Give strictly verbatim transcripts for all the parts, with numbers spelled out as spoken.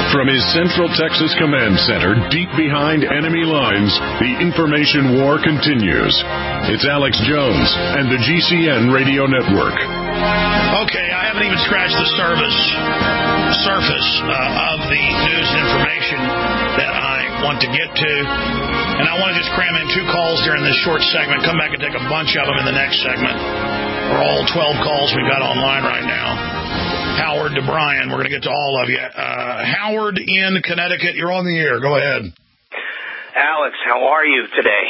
From his Central Texas Command Center, deep behind enemy lines, the information war continues. It's Alex Jones and the G C N Radio Network. Okay, I haven't even scratched the surface, surface uh, of the news and information that I want to get to. And I want to just cram in two calls during this short segment, come back and take a bunch of them in the next segment. For all twelve calls we got online right now. Howard to Brian. We're going to get to all of you. Uh, Howard in Connecticut, you're on the air. Go ahead. Alex, how are you today?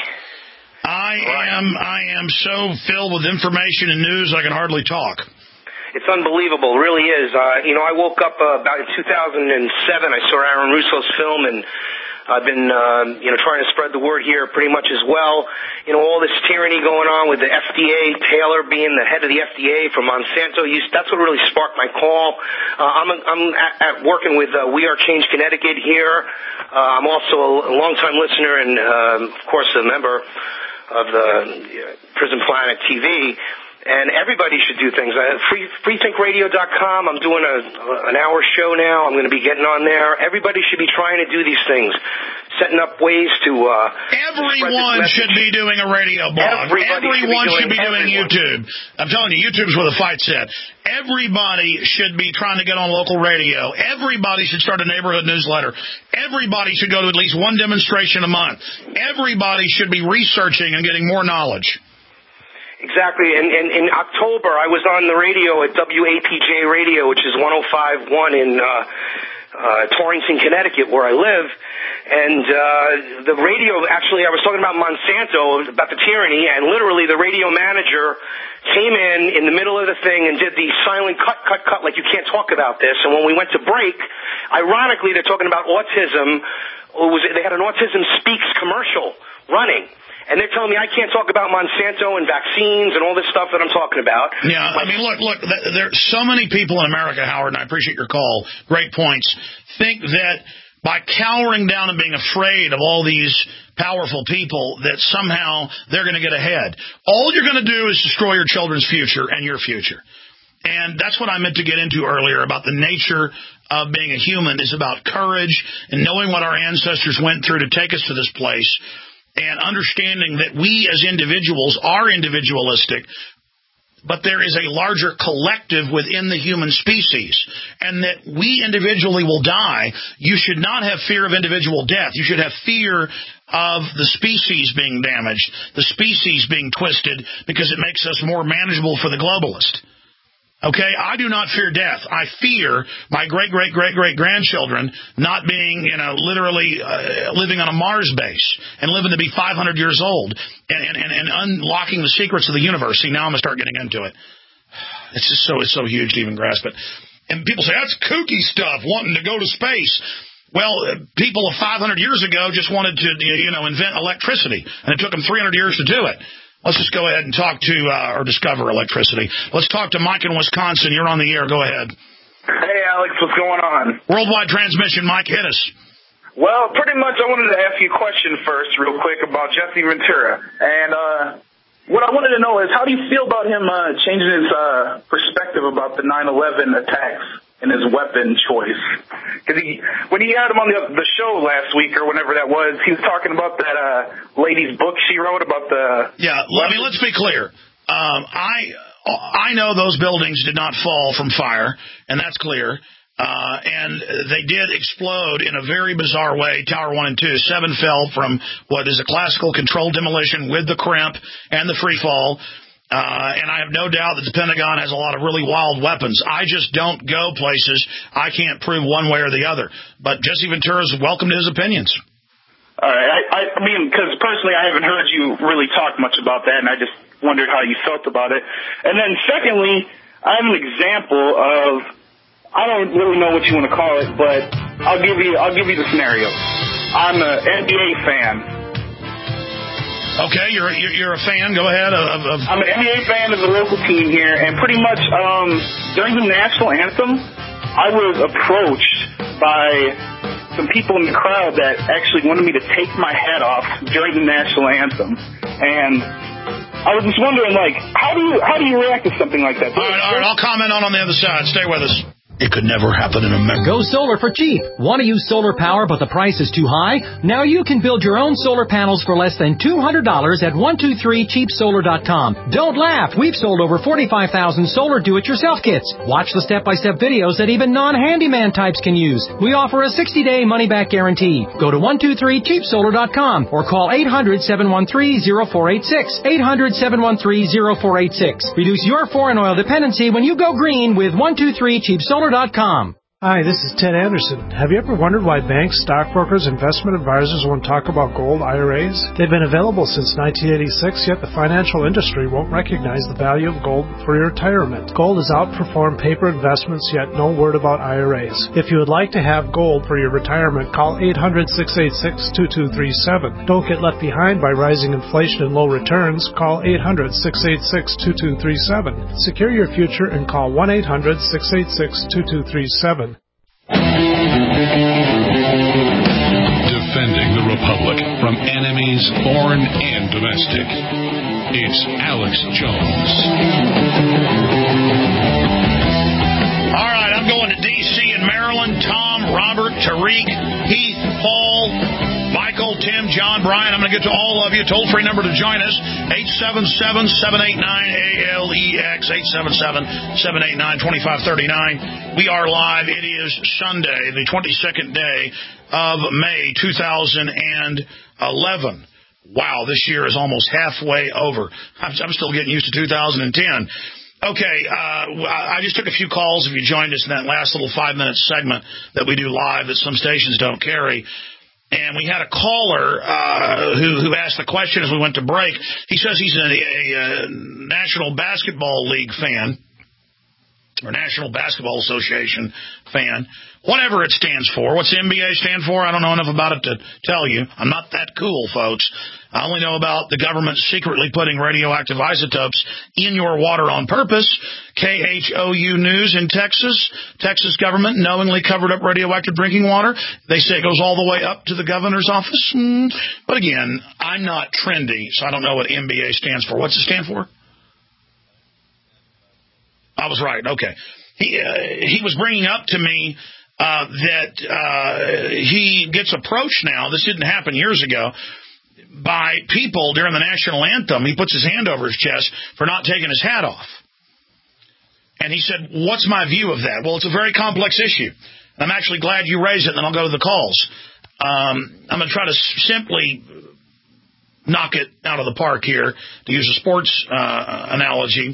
I am I am so filled with information and news I can hardly talk. It's unbelievable. It really is. Uh, you know, I woke up uh, about in two thousand seven. I saw Aaron Russo's film, and I've been, uh, you know, trying to spread the word here pretty much as well. You know, all this tyranny going on with the F D A, Taylor being the head of the F D A for Monsanto use, that's what really sparked my call. Uh, I'm, I'm at, at working with uh, We Are Change Connecticut here. Uh, I'm also a longtime listener and, um, of course, a member of the uh, Prison Planet T V. And everybody should do things. Uh, free, free think radio dot com, I'm doing a, an hour show now. I'm going to be getting on there. Everybody should be trying to do these things, setting up ways to... Uh, Everyone should be doing a radio blog. Everybody Everyone should be doing, should be doing YouTube. I'm telling you, YouTube's where the fight's at. Everybody should be trying to get on local radio. Everybody should start a neighborhood newsletter. Everybody should go to at least one demonstration a month. Everybody should be researching and getting more knowledge. Exactly. And, and in October, I was on the radio at W A P J Radio, which is one oh five point one in uh, uh, Torrington, Connecticut, where I live. And uh, the radio, actually, I was talking about Monsanto, about the tyranny, and literally the radio manager came in in the middle of the thing and did the silent cut, cut, cut, like you can't talk about this. And when we went to break, ironically, they're talking about autism. It was, they had an Autism Speaks commercial running. And they're telling me I can't talk about Monsanto and vaccines and all this stuff that I'm talking about. Yeah, I mean, look, look, there's so many people in America, Howard, and I appreciate your call, great points, think that by cowering down and being afraid of all these powerful people that somehow they're going to get ahead. All you're going to do is destroy your children's future and your future. And that's what I meant to get into earlier about the nature of being a human is about courage and knowing what our ancestors went through to take us to this place. And understanding that we as individuals are individualistic, but there is a larger collective within the human species, and that we individually will die. You should not have fear of individual death. You should have fear of the species being damaged, the species being twisted, because it makes us more manageable for the globalist. Okay, I do not fear death. I fear my great-great-great-great-grandchildren not being, you know, literally uh, living on a Mars base and living to be five hundred years old and, and, and unlocking the secrets of the universe. See, now I'm going to start getting into it. It's just so, it's so huge to even grasp it. And people say, that's kooky stuff, wanting to go to space. Well, uh, people of five hundred years ago just wanted to, you know, invent electricity, and it took them three hundred years to do it. Let's just go ahead and talk to, uh, or discover electricity. Let's talk to Mike in Wisconsin. You're on the air. Go ahead. Hey, Alex, what's going on? Worldwide transmission. Mike, hit us. Well, pretty much I wanted to ask you a question first real quick about Jesse Ventura. And uh, what I wanted to know is how do you feel about him uh, changing his uh, perspective about the nine eleven attacks and his weapon choice? Because he, when he had him on the, the show last week or whenever that was, he was talking about that uh, lady's book she wrote about the... Yeah, I mean, let's be clear. Um, I I know those buildings did not fall from fire, and that's clear. Uh, and they did explode in a very bizarre way, Tower one and two. Seven fell from what is a classical controlled demolition with the crimp and the free fall. Uh, and I have no doubt that the Pentagon has a lot of really wild weapons. I just don't go places. I can't prove one way or the other. But Jesse Ventura is welcome to his opinions. All right. I, I mean, because personally I haven't heard you really talk much about that, and I just wondered how you felt about it. And then secondly, I have an example of, I don't really know what you want to call it, but I'll give you, I'll give you the scenario. I'm an N B A fan. Okay, you're you're a fan. Go ahead. Of, of... I'm an N B A fan of the local team here, and pretty much um, during the national anthem, I was approached by some people in the crowd that actually wanted me to take my hat off during the national anthem, and I was just wondering, like, how do you how do you react to something like that? All right, all right. I'll comment on on the other side. Stay with us. It could never happen in America. Go solar for cheap. Want to use solar power but the price is too high? Now you can build your own solar panels for less than two hundred dollars at one two three cheap solar dot com. Don't laugh. We've sold over forty-five thousand solar do-it-yourself kits. Watch the step-by-step videos that even non-handyman types can use. We offer a sixty-day money-back guarantee. Go to one two three cheap solar dot com or call eight hundred, seven one three, zero four eight six. eight hundred, seven one three, zero four eight six. Reduce your foreign oil dependency when you go green with one two three cheap solar dot com. Hi, this is Ted Anderson. Have you ever wondered why banks, stockbrokers, investment advisors won't talk about gold I R As? They've been available since nineteen eighty-six, yet the financial industry won't recognize the value of gold for your retirement. Gold has outperformed paper investments, yet no word about I R As. If you would like to have gold for your retirement, call eight hundred, six eight six, two two three seven. Don't get left behind by rising inflation and low returns. Call eight hundred, six eight six, two two three seven. Secure your future and call one eight hundred, six eight six, two two three seven. Defending the Republic from enemies, foreign and domestic. It's Alex Jones. All right, I'm going to D C and Maryland. Tom, Robert, Tariq, Heath, Paul, Michael, Tim, John, Brian. I'm going to get to all of you. Toll-free number to join us, eight seven seven, seven eight nine, A L E X, eight seven seven, seven eight nine, two five three nine. We are live. It is Sunday, the twenty-second day of May, two thousand eleven. Wow, this year is almost halfway over. I'm, I'm still getting used to two thousand ten. Okay, uh, I just took a few calls if you joined us in that last little five-minute segment that we do live that some stations don't carry. And we had a caller uh, who, who asked the question as we went to break. He says he's a, a, a National Basketball League fan, or National Basketball Association fan, whatever it stands for. What's the N B A stand for? I don't know enough about it to tell you. I'm not that cool, folks. I only know about the government secretly putting radioactive isotopes in your water on purpose. K H O U News in Texas. Texas government knowingly covered up radioactive drinking water. They say it goes all the way up to the governor's office. Mm. But again, I'm not trendy, so I don't know what N B A stands for. What's it stand for? I was right. Okay. He, uh, he was bringing up to me uh, that uh, he gets approached now. This didn't happen years ago. By people during the national anthem. He puts his hand over his chest for not taking his hat off. And he said, what's my view of that? Well, it's a very complex issue. And I'm actually glad you raised it, and then I'll go to the calls. Um, I'm going to try to simply knock it out of the park here, to use a sports uh, analogy.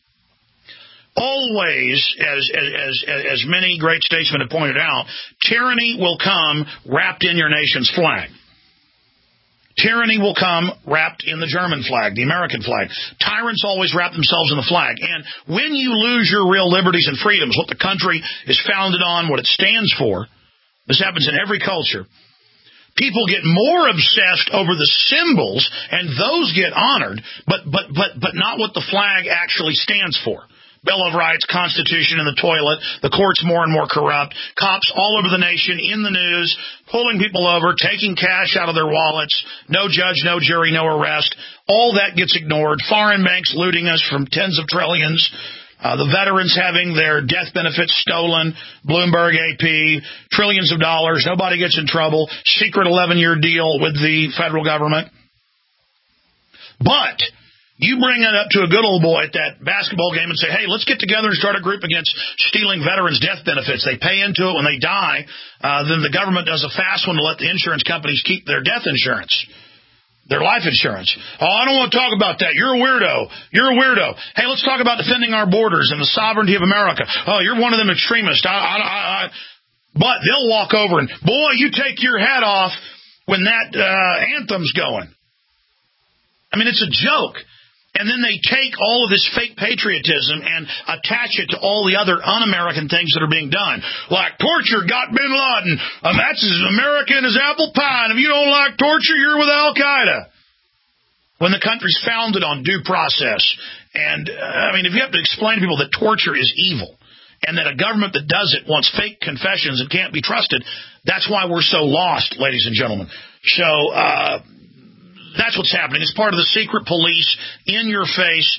Always, as, as, as, as many great statesmen have pointed out, tyranny will come wrapped in your nation's flag. Tyranny will come wrapped in the German flag, the American flag. Tyrants always wrap themselves in the flag. And when you lose your real liberties and freedoms, what the country is founded on, what it stands for, this happens in every culture, people get more obsessed over the symbols, and those get honored, but, but, but, but not what the flag actually stands for. Bill of Rights, Constitution in the toilet, the courts more and more corrupt, cops all over the nation in the news, pulling people over, taking cash out of their wallets, no judge, no jury, no arrest. All that gets ignored. Foreign banks looting us from tens of trillions. Uh, the veterans having their death benefits stolen, Bloomberg A P, trillions of dollars. Nobody gets in trouble. Secret eleven-year deal with the federal government. But you bring it up to a good old boy at that basketball game and say, hey, let's get together and start a group against stealing veterans' death benefits. They pay into it when they die. Uh, then the government does a fast one to let the insurance companies keep their death insurance, their life insurance. Oh, I don't want to talk about that. You're a weirdo. You're a weirdo. Hey, let's talk about defending our borders and the sovereignty of America. Oh, you're one of them extremists. I, I, I, but they'll walk over and, boy, you take your hat off when that uh, anthem's going. I mean, it's a joke. And then they take all of this fake patriotism and attach it to all the other un-American things that are being done. Like torture got bin Laden. Um, that's as American as apple pie. And if you don't like torture, you're with Al-Qaeda. When the country's founded on due process. And, uh, I mean, if you have to explain to people that torture is evil and that a government that does it wants fake confessions and can't be trusted, that's why we're so lost, ladies and gentlemen. So, uh... that's what's happening. It's part of the secret police in your face,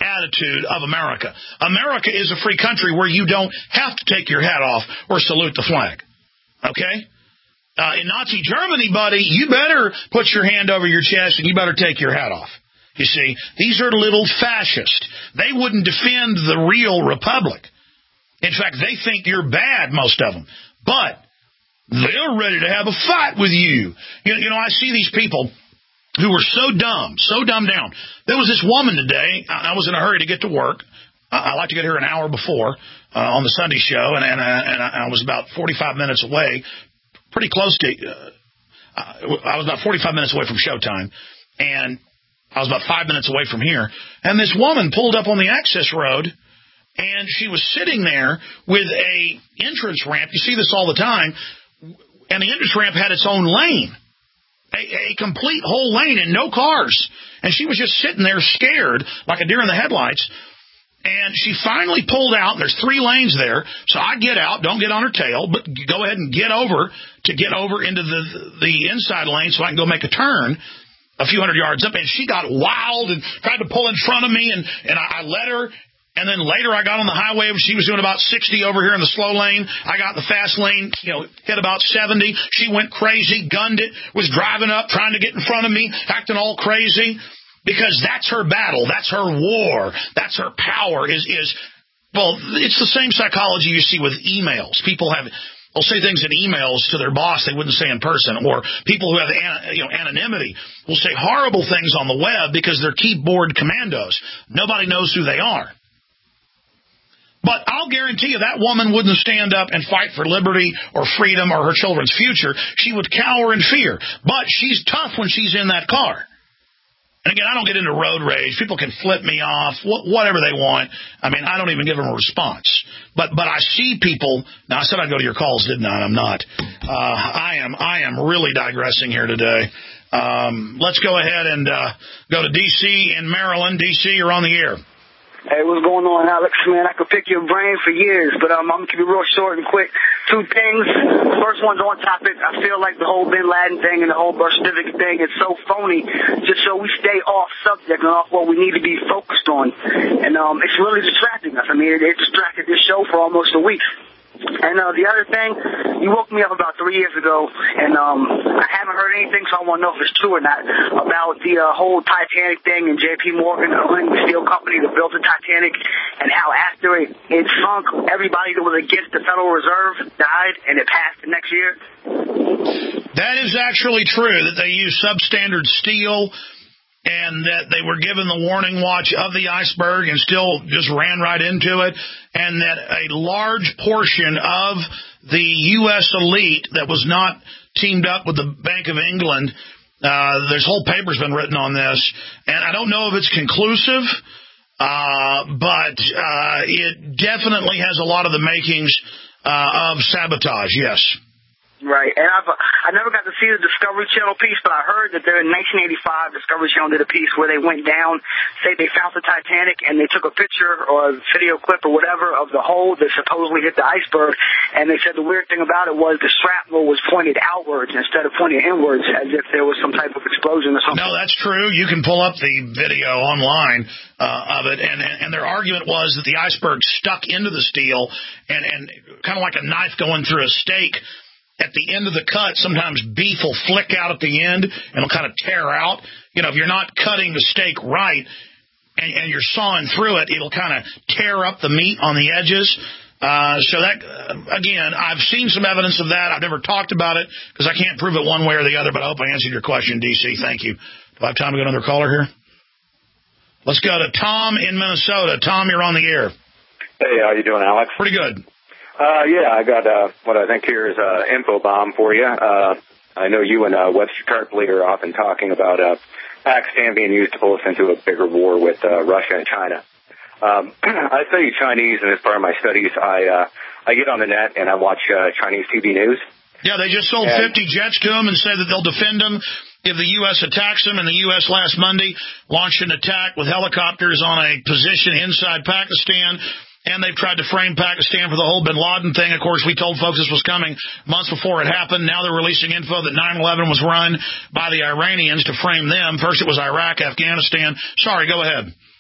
attitude of America. America is a free country where you don't have to take your hat off or salute the flag. Okay? Uh, in Nazi Germany, buddy, you better put your hand over your chest and you better take your hat off. You see, these are little fascists. They wouldn't defend the real republic. In fact, they think you're bad, most of them. But they're ready to have a fight with you. You know, you know I see these people who are so dumb, so dumbed down. There was this woman today. I was in a hurry to get to work. I like to get here an hour before uh, on the Sunday show, and, and, and I was about forty-five minutes away, pretty close to, uh, I was about forty-five minutes away from showtime, and I was about five minutes away from here. And this woman pulled up on the access road, and she was sitting there with a entrance ramp. You see this all the time. And the entrance ramp had its own lane, a, a complete whole lane and no cars. And she was just sitting there scared like a deer in the headlights. And she finally pulled out. There's three lanes there. So I get out, don't get on her tail, but go ahead and get over to get over into the, the inside lane so I can go make a turn a few hundred yards up. And she got wild and tried to pull in front of me, and, and I, I let her. And then later I got on the highway. She was doing about sixty over here in the slow lane. I got in the fast lane, you know, hit about seventy. She went crazy, gunned it, was driving up, trying to get in front of me, acting all crazy. Because that's her battle. That's her war. That's her power is, is well, it's the same psychology you see with emails. People have, will say things in emails to their boss they wouldn't say in person. Or people who have, you know, anonymity will say horrible things on the web because they're keyboard commandos. Nobody knows who they are. But I'll guarantee you that woman wouldn't stand up and fight for liberty or freedom or her children's future. She would cower in fear. But she's tough when she's in that car. And again, I don't get into road rage. People can flip me off, wh- whatever they want. I mean, I don't even give them a response. But but I see people. Now, I said I'd go to your calls, didn't I? I'm not. Uh, I am I am really digressing here today. Um, let's go ahead and uh, go to D C in Maryland. D C, you're on the air. Hey, what's going on, Alex? Man, I could pick your brain for years, but um, I'm going to keep it real short and quick. Two things. First one's on topic. I feel like the whole Bin Laden thing and the whole birth certificate thing is so phony, just so we stay off subject and off what we need to be focused on. And um, it's really distracting us. I mean, it, it distracted this show for almost a week. And uh, the other thing, you woke me up about three years ago, and um, I haven't heard anything, so I want to know if it's true or not, about the uh, whole Titanic thing and J P Morgan owning the steel company that built the Titanic, and how after it, it sunk, everybody that was against the Federal Reserve died, and it passed the next year. That is actually true, that they use substandard steel, and that they were given the warning watch of the iceberg and still just ran right into it, and that a large portion of the U S elite that was not teamed up with the Bank of England, uh, there's whole papers been written on this, and I don't know if it's conclusive, uh, but uh, it definitely has a lot of the makings uh, of sabotage, yes. Right, and I've I never got to see the Discovery Channel piece, but I heard that there in nineteen eighty-five, Discovery Channel did a piece where they went down, say they found the Titanic, and they took a picture or a video clip or whatever of the hole that supposedly hit the iceberg, and they said the weird thing about it was the shrapnel was pointed outwards instead of pointed inwards, as if there was some type of explosion or something. No, that's true. You can pull up the video online uh, of it, and, and, and their argument was that the iceberg stuck into the steel, and, and kind of like a knife going through a steak. At the end of the cut, sometimes beef will flick out at the end and it'll kind of tear out. You know, if you're not cutting the steak right and, and you're sawing through it, it'll kind of tear up the meat on the edges. Uh, so that, uh, again, I've seen some evidence of that. I've never talked about it because I can't prove it one way or the other, but I hope I answered your question, D C. Thank you. Do I have time to go to another caller here? Let's go to Tom in Minnesota. Tom, you're on the air. Hey, how you doing, Alex? Pretty good. Uh, yeah, I got uh, what I think here is an uh, info bomb for you. Uh, I know you and uh, Webster Tarpley are often talking about uh, Pakistan being used to pull us into a bigger war with uh, Russia and China. Um, I study Chinese, and as part of my studies, I uh, I get on the net and I watch uh, Chinese T V news. Yeah, they just sold and, fifty jets to them and said that they'll defend them if the U S attacks them. And the U S last Monday launched an attack with helicopters on a position inside Pakistan. And they've tried to frame Pakistan for the whole bin Laden thing. Of course, we told folks this was coming months before it happened. Now they're releasing info that nine eleven was run by the Iranians to frame them. First it was Iraq, Afghanistan. Sorry, go ahead.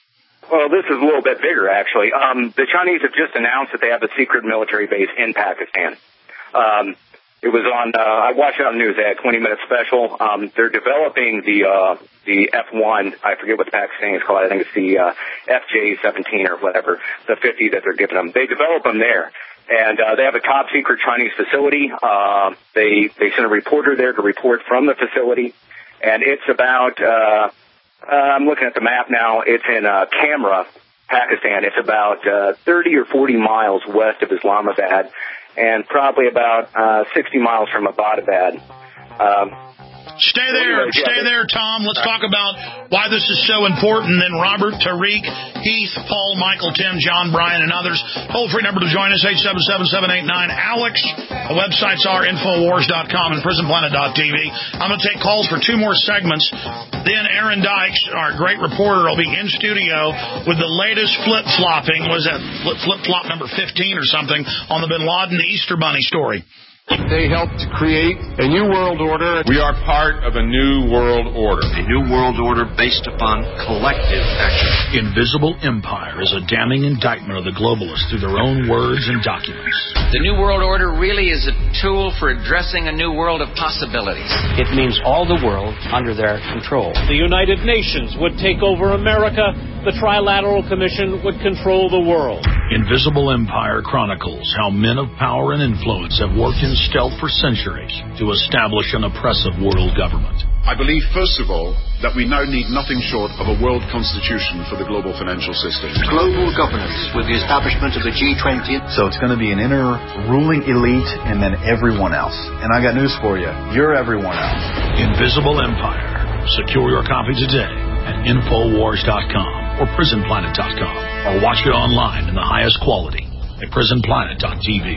Well, this is a little bit bigger, actually. Um, the Chinese have just announced that they have a secret military base in Pakistan. Um, it was on, uh, I watched it on the news. They had a twenty-minute special. Um, they're developing the uh, the F one. I forget what the Pakistani is called. I think it's the uh, F J seventeen or whatever, the fifty that they're giving them. They develop them there. And uh, they have a top-secret Chinese facility. Uh, they, they sent a reporter there to report from the facility. And it's about... Uh, Uh, I'm looking at the map now. It's in uh, Kamra, Pakistan. It's about uh, thirty or forty miles west of Islamabad and probably about uh, sixty miles from Abbottabad. Um, Stay there. Stay there, Tom. Let's talk about why this is so important. Then Robert, Tariq, Heath, Paul, Michael, Tim, John, Brian, and others. Toll-free number to join us, eight seven seven, seven eight nine, ALEX. The websites are Infowars dot com and Prison Planet dot T V. I'm going to take calls for two more segments. Then Aaron Dykes, our great reporter, will be in studio with the latest flip-flopping. Was that flip-flop number fifteen or something on the Bin Laden Easter Bunny story? They helped to create a new world order. We are part of a new world order. A new world order based upon collective action. Invisible Empire is a damning indictment of the globalists through their own words and documents. The new world order really is a tool for addressing a new world of possibilities. It means all the world under their control. The United Nations would take over America. The Trilateral Commission would control the world. Invisible Empire chronicles how men of power and influence have worked in stealth for centuries to establish an oppressive world government. I believe, first of all, that we now need nothing short of a world constitution for the global financial system. Global governance with the establishment of the G twenty. So it's going to be an inner ruling elite and then everyone else. And I got news for you. You're everyone else. Invisible Empire. Secure your copy today at Infowars dot com or Prison Planet dot com, or watch it online in the highest quality at Prison Planet dot T V.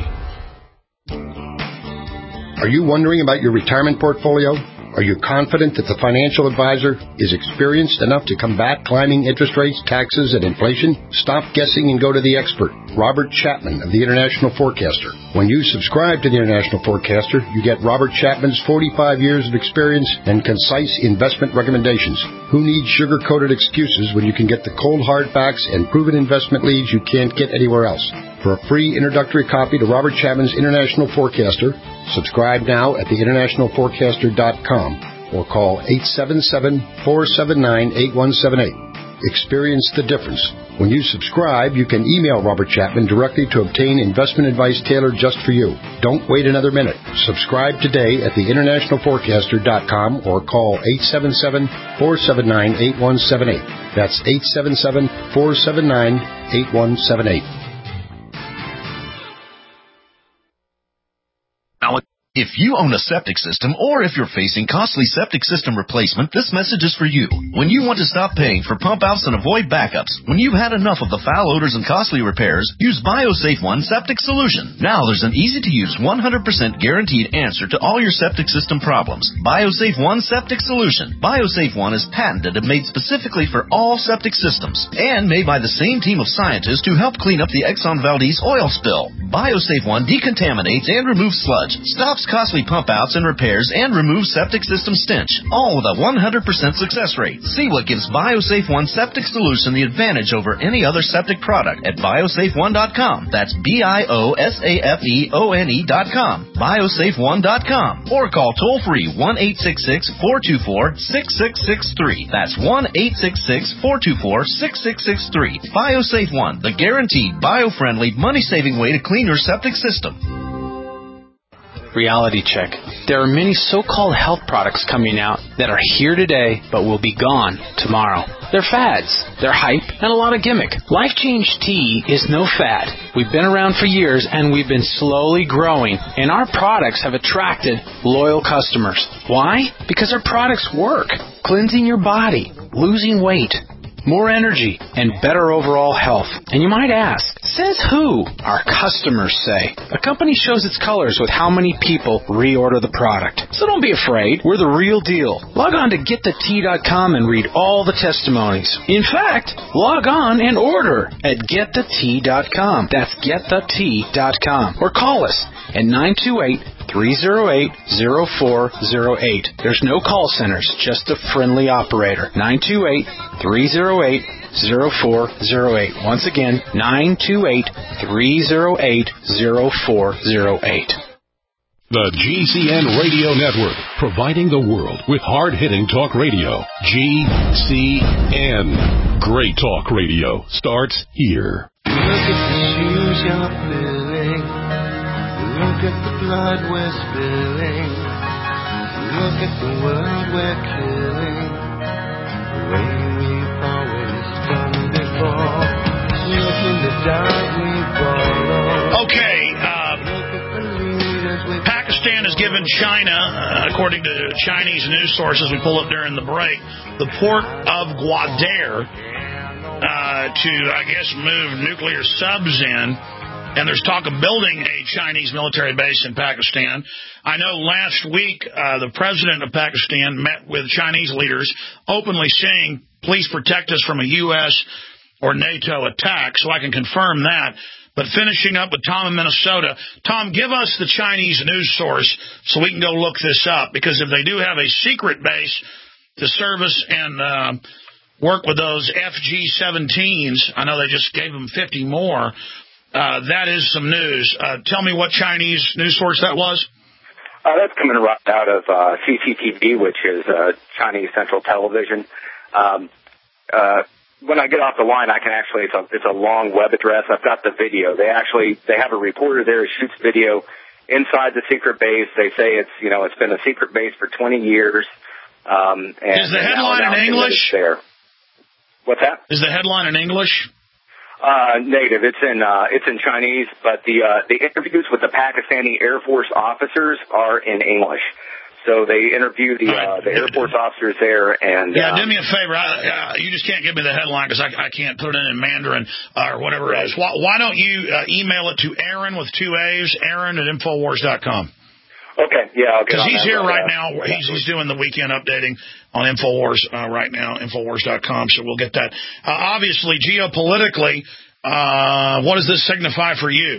Are you wondering about your retirement portfolio? Are you confident that the financial advisor is experienced enough to combat climbing interest rates, taxes, and inflation? Stop guessing and go to the expert, Robert Chapman of the International Forecaster. When you subscribe to the International Forecaster, you get Robert Chapman's forty-five years of experience and concise investment recommendations. Who needs sugar-coated excuses when you can get the cold hard facts and proven investment leads you can't get anywhere else? For a free introductory copy to Robert Chapman's International Forecaster, subscribe now at the international forecaster dot com or call eight seven seven, four seven nine, eight one seven eight. Experience the difference. When you subscribe, you can email Robert Chapman directly to obtain investment advice tailored just for you. Don't wait another minute. Subscribe today at the international forecaster dot com or call eight seven seven, four seven nine, eight one seven eight. That's eight seven seven, four seven nine, eight one seven eight. If you own a septic system, or if you're facing costly septic system replacement, this message is for you. When you want to stop paying for pump outs and avoid backups, when you've had enough of the foul odors and costly repairs, use BioSafe One Septic Solution. Now there's an easy-to-use one hundred percent guaranteed answer to all your septic system problems. BioSafe One Septic Solution. BioSafe One is patented and made specifically for all septic systems, and made by the same team of scientists who helped clean up the Exxon Valdez oil spill. BioSafe One decontaminates and removes sludge, stops costly pump outs and repairs, and remove septic system stench, all with a one hundred percent success rate. See what gives BioSafe One Septic Solution the advantage over any other septic product at biosafe one dot com. That's B I O S A F E O N E dot com. biosafe one dot com. Or call toll-free one eight six six, four two four, six six six three. That's one eight six six, four two four, six six six three. BioSafe One, the guaranteed bio-friendly, money-saving way to clean your septic system. Reality check. There are many so-called health products coming out that are here today but will be gone tomorrow. They're fads, they're hype, and a lot of gimmick. Life Change Tea is no fad. We've been around for years and we've been slowly growing, and our products have attracted loyal customers. Why? Because our products work. Cleansing your body, losing weight, more energy, and better overall health. And you might ask, says who? Our customers say. A company shows its colors with how many people reorder the product. So don't be afraid. We're the real deal. Log on to get the tea dot com and read all the testimonies. In fact, log on and order at get the tea dot com. That's get the tea dot com. Or call us at nine two eight, three oh eight, oh four oh eight. There's no call centers, just a friendly operator. nine two eight, three oh eight, oh four oh eight. Once again, nine two eight, three oh eight, oh four oh eight. The G C N Radio Network, providing the world with hard-hitting talk radio. G C N. Great talk radio starts here. Look at the shoes you're filling. Look at the blood we're spilling. Look at the world we're killing. The way we've always done before. Look in the dark we borrow. Okay, uh, Pakistan has given China, uh, according to Chinese news sources we pulled up during the break, the port of Gwadar uh, to, I guess, move nuclear subs in. And there's talk of building a Chinese military base in Pakistan. I know last week uh, the president of Pakistan met with Chinese leaders, openly saying, please protect us from a U S or NATO attack, so I can confirm that. But finishing up with Tom in Minnesota. Tom, give us the Chinese news source so we can go look this up, because if they do have a secret base to service and uh, work with those F G seventeens, I know they just gave them fifty more, uh, that is some news. Uh, tell me what Chinese news source that was. Uh, that's coming right out of uh, C C T V, which is uh, Chinese Central Television. Um, uh, when I get off the line, I can actually, it's a, it's a long web address. I've got the video. They actually, they have a reporter there who shoots video inside the secret base. They say it's, you know, it's been a secret base for twenty years. Um, and, is the headline in English? There. What's that? Is the headline in English? Uh, native. It's in, uh, it's in Chinese, but the, uh, the interviews with the Pakistani Air Force officers are in English. So they interview the uh, the Air Force officers there, and yeah, um, do me a favor. I, uh, you just can't give me the headline because I, I can't put it in Mandarin uh, or whatever right. it is. Why, why don't you uh, email it to Aaron with two A's, Aaron at Infowars dot com. Okay, yeah, because he's here right, right now. Yeah. He's he's doing the weekend updating on Infowars uh, right now, Infowars dot com. So we'll get that. Uh, obviously, geopolitically, uh, what does this signify for you?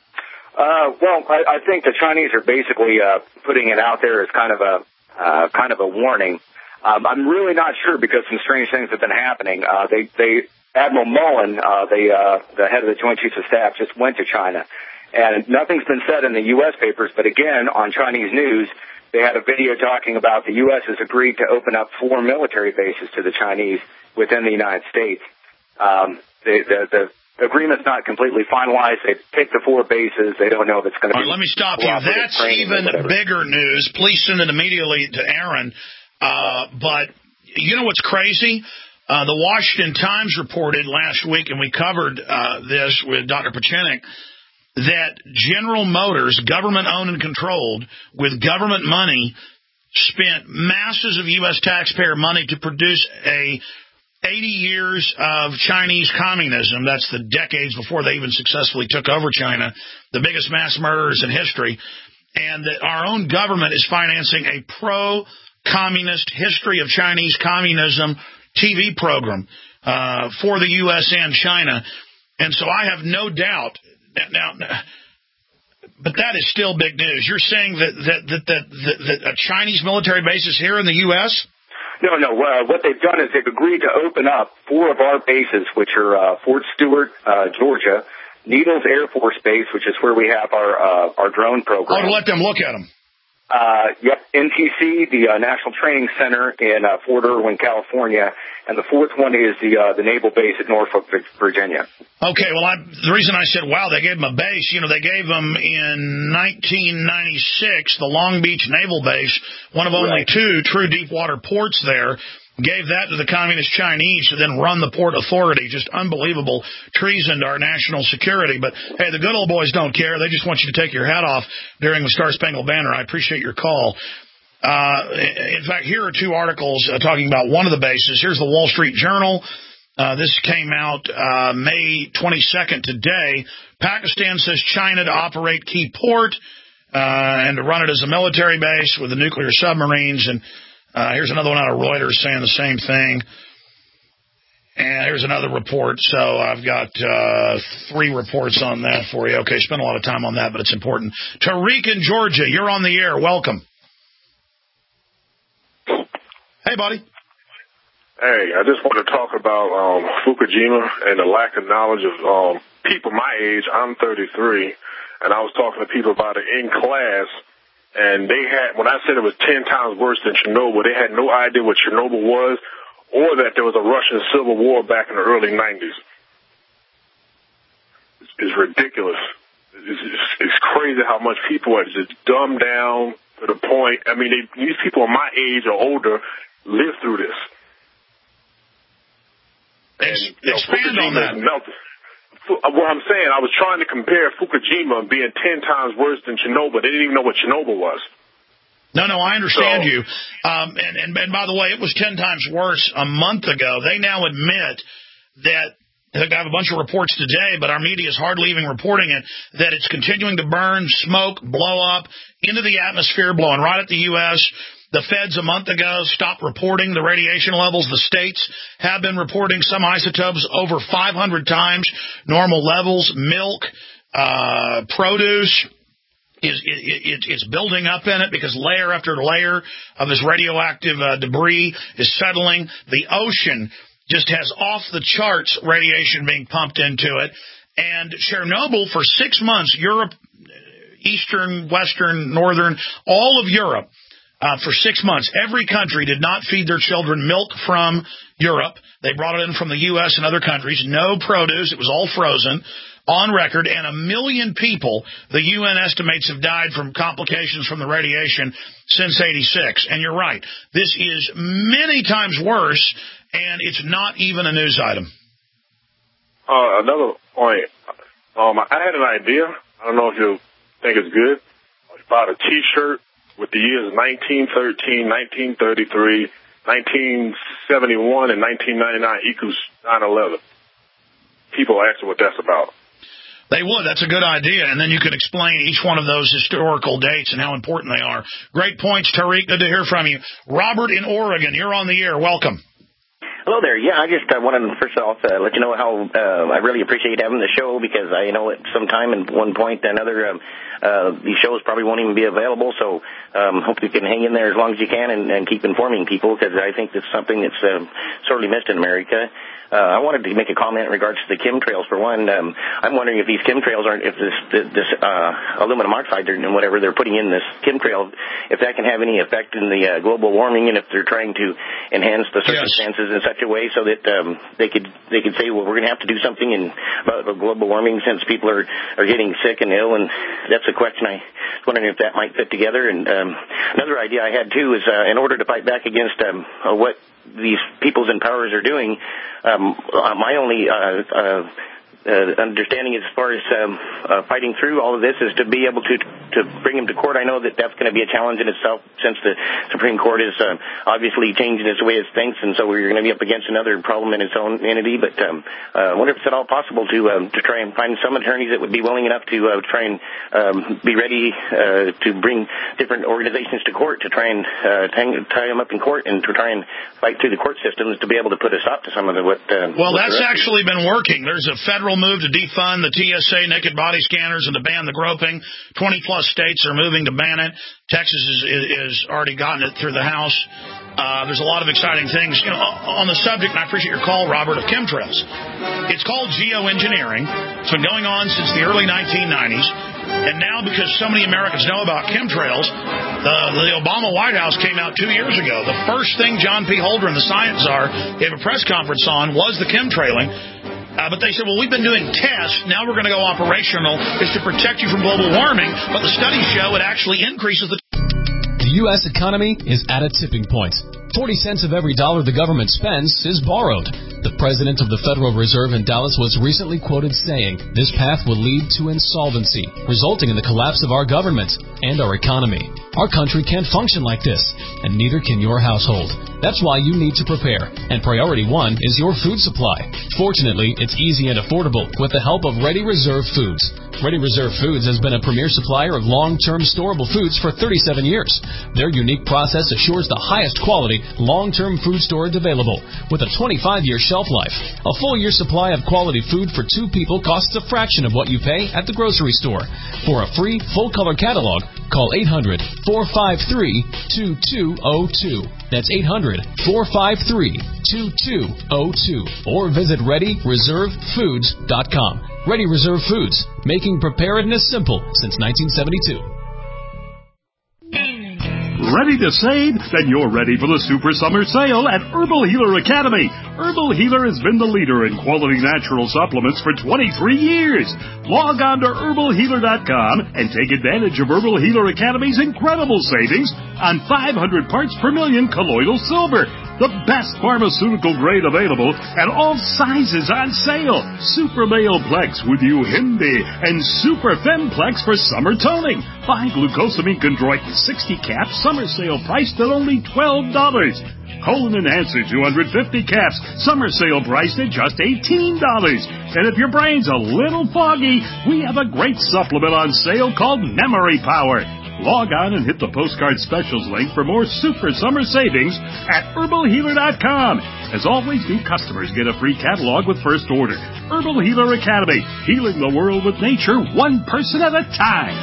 Uh, well, I, I think the Chinese are basically uh, putting it out there as kind of a uh, kind of a warning. Um, I'm really not sure because some strange things have been happening. Uh, they, they Admiral Mullen, uh, the uh, the head of the Joint Chiefs of Staff, just went to China, and nothing's been said in the U S papers. But again, on Chinese news, they had a video talking about the U S has agreed to open up four military bases to the Chinese within the United States. Um, the the, the The agreement's not completely finalized. They picked the four bases. They don't know if it's going to be. All right, let me stop you. That's even bigger news. Please send it immediately to Aaron. Uh, but you know what's crazy? Uh, the Washington Times reported last week, and we covered uh, this with Doctor Pachenik, that General Motors, government-owned and controlled, with government money, spent masses of U S taxpayer money to produce a eighty years of Chinese communism. That's the decades before they even successfully took over China, the biggest mass murderers in history, and that our own government is financing a pro-communist history of Chinese communism T V program uh, for the U S and China. And so I have no doubt that now, but that is still big news. You're saying that that that that, that, that a Chinese military base is here in the U S? No, no. Uh, what they've done is they've agreed to open up four of our bases, which are uh, Fort Stewart, uh, Georgia, Needles Air Force Base, which is where we have our uh, our drone program. Oh, to let them look at them. Uh, yep, N T C, the uh, National Training Center in uh, Fort Irwin, California, and the fourth one is the uh, the naval base at Norfolk, Virginia. Okay, well, I, the reason I said, wow, they gave them a base, you know, they gave them in nineteen ninety-six, the Long Beach Naval Base, one of only right. two true deep water ports there, gave that to the Communist Chinese to then run the Port Authority. Just unbelievable treason to our national security. But, hey, the good old boys don't care. They just want you to take your hat off during the Star Spangled Banner. I appreciate your call. Uh, in fact, here are two articles uh, talking about one of the bases. Here's the Wall Street Journal. Uh, this came out uh, May twenty-second today. Pakistan says China to operate key port uh, and to run it as a military base with the nuclear submarines. And Uh, here's another one out of Reuters saying the same thing. And here's another report. So I've got uh, three reports on that for you. Okay, spend a lot of time on that, but it's important. Tariq in Georgia, you're on the air. Welcome. Hey, buddy. Hey, I just want to talk about um, Fukushima and the lack of knowledge of um, people my age. I'm thirty-three, and I was talking to people about it in class, and they had, when I said it was ten times worse than Chernobyl, they had no idea what Chernobyl was, or that there was a Russian Civil War back in the early nineties. It's, it's ridiculous. It's, it's, it's crazy how much people are just dumbed down to the point. I mean, they, these people my age or older live through this. And, you know, expand on that. Melted. What I'm saying, I was trying to compare Fukushima being ten times worse than Chernobyl. They didn't even know what Chernobyl was. No, no, I understand so, you. Um, and, and, and by the way, it was ten times worse a month ago. They now admit that, I have a bunch of reports today, but our media is hardly even reporting it, that it's continuing to burn, smoke, blow up into the atmosphere, blowing right at the U S The feds a month ago stopped reporting the radiation levels. The states have been reporting some isotopes over five hundred times normal levels. Milk, uh, produce is it, it, it's building up in it because layer after layer of this radioactive uh, debris is settling. The ocean just has off-the-charts radiation being pumped into it. And Chernobyl, for six months, Europe, Eastern, Western, Northern, all of Europe, Uh, for six months, every country did not feed their children milk from Europe. They brought it in from the U S and other countries. No produce. It was all frozen on record. And a million people, the U N estimates, have died from complications from the radiation since eighty-six. And you're right. This is many times worse, and it's not even a news item. Uh, another point. Um, I had an idea. I don't know if you think it's good. About a T-shirt with the years nineteen thirteen, nineteen thirty-three, nineteen seventy-one, and nineteen ninety-nine equals nine eleven. People ask what that's about. They would. That's a good idea. And then you could explain each one of those historical dates and how important they are. Great points, Tariq. Good to hear from you. Robert in Oregon, you're on the air. Welcome. Hello there. Yeah, I just uh, wanted to first off uh, let you know how uh, I really appreciate having the show, because I know at some time and one point or another um, uh, these shows probably won't even be available. So um, hope you can hang in there as long as you can and, and keep informing people, because I think it's something that's uh, sorely missed in America. Uh, I wanted to make a comment in regards to the chemtrails. For one, um, I'm wondering if these chemtrails aren't, if this, this uh, aluminum oxide and whatever they're putting in this chemtrail, if that can have any effect in the uh, global warming, and if they're trying to enhance the circumstances yes. in such a way so that um, they could they could say, well, we're going to have to do something in, about global warming since people are, are getting sick and ill, and that's a question I was wondering if that might fit together. And um, another idea I had, too, is uh, in order to fight back against um, uh, what these peoples in powers are doing, um, uh, my only uh, uh, uh, understanding as far as um, uh, fighting through all of this is to be able to to bring him to court. I know that that's going to be a challenge in itself, since the Supreme Court is uh, obviously changing its way it thinks, and so we're going to be up against another problem in its own entity. But um, uh, I wonder if it's at all possible to um, to try and find some attorneys that would be willing enough to uh, try and um, be ready uh, to bring different organizations to court to try and uh, tie, tie them up in court and to try and fight through the court systems to be able to put a stop to some of the what. Uh, well, what that's actually been working. There's a federal move to defund the T S A naked body scanners and to ban the groping. Twenty plus states are moving to ban it. Texas is, is, is already gotten it through the House. Uh, there's a lot of exciting things. You know, on the subject, and I appreciate your call, Robert, of chemtrails. It's called geoengineering. It's been going on since the early nineteen nineties. And now, because so many Americans know about chemtrails, the, the Obama White House came out two years ago. The first thing John P. Holdren, the science czar, gave a press conference on was the chemtrailing. Uh, but they said, well, we've been doing tests. Now we're going to go operational. It's to protect you from global warming. But the studies show it actually increases the... The U S economy is at a tipping point. forty cents of every dollar the government spends is borrowed. The president of the Federal Reserve in Dallas was recently quoted saying, this path will lead to insolvency, resulting in the collapse of our government and our economy. Our country can't function like this, and neither can your household. That's why you need to prepare, and priority one is your food supply. Fortunately, it's easy and affordable with the help of Ready Reserve Foods. Ready Reserve Foods has been a premier supplier of long-term storable foods for thirty-seven years. Their unique process assures the highest quality, long-term food storage available with a twenty-five year shelf life. A full year supply of quality food for two people costs a fraction of what you pay at the grocery store. For a free, full-color catalog, call eight hundred, four five three, two two zero two. That's eight hundred, four five three, two two zero two. Or visit ready reserve foods dot com. Ready Reserve Foods, making preparedness simple since nineteen seventy-two. Ready to save? Then you're ready for the Super Summer Sale at Herbal Healer Academy. Herbal Healer has been the leader in quality natural supplements for twenty-three years. Log on to herbal healer dot com and take advantage of Herbal Healer Academy's incredible savings on five hundred parts per million colloidal silver. The best pharmaceutical grade available and all sizes on sale. Super Male Plex with Uhimbi and Super Femplex for summer toning. Buy glucosamine chondroitin sixty caps, summer sale priced at only twelve dollars. Colon Enhancer two hundred fifty caps, summer sale priced at just eighteen dollars. And if your brain's a little foggy, we have a great supplement on sale called Memory Power. Log on and hit the postcard specials link for more super summer savings at herbal healer dot com. As always, new customers get a free catalog with first order. Herbal Healer Academy, healing the world with nature one person at a time.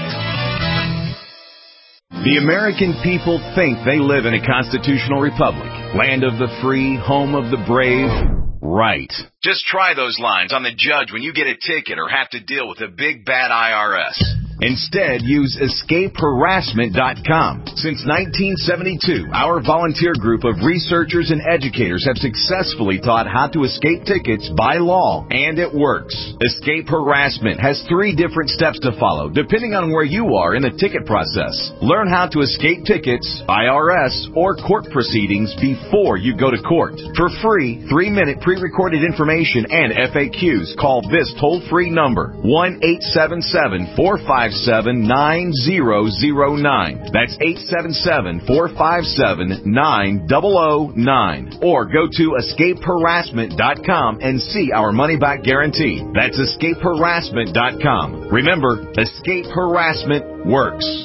The American people think they live in a constitutional republic, land of the free, home of the brave. Right. Just try those lines on the judge when you get a ticket or have to deal with a big bad I R S. Instead, use escape harassment dot com. Since nineteen seventy-two, our volunteer group of researchers and educators have successfully taught how to escape tickets by law, and it works. Escape Harassment has three different steps to follow, depending on where you are in the ticket process. Learn how to escape tickets, I R S, or court proceedings before you go to court. For free, three-minute pre-recorded information and F A Qs, call this toll-free number, one eight seven seven, four five seven, nine zero zero nine. That's eight seven seven, four five seven, nine zero zero nine. Or go to escape harassment dot com and see our money-back guarantee. That's escape harassment dot com. Remember, Escape Harassment works.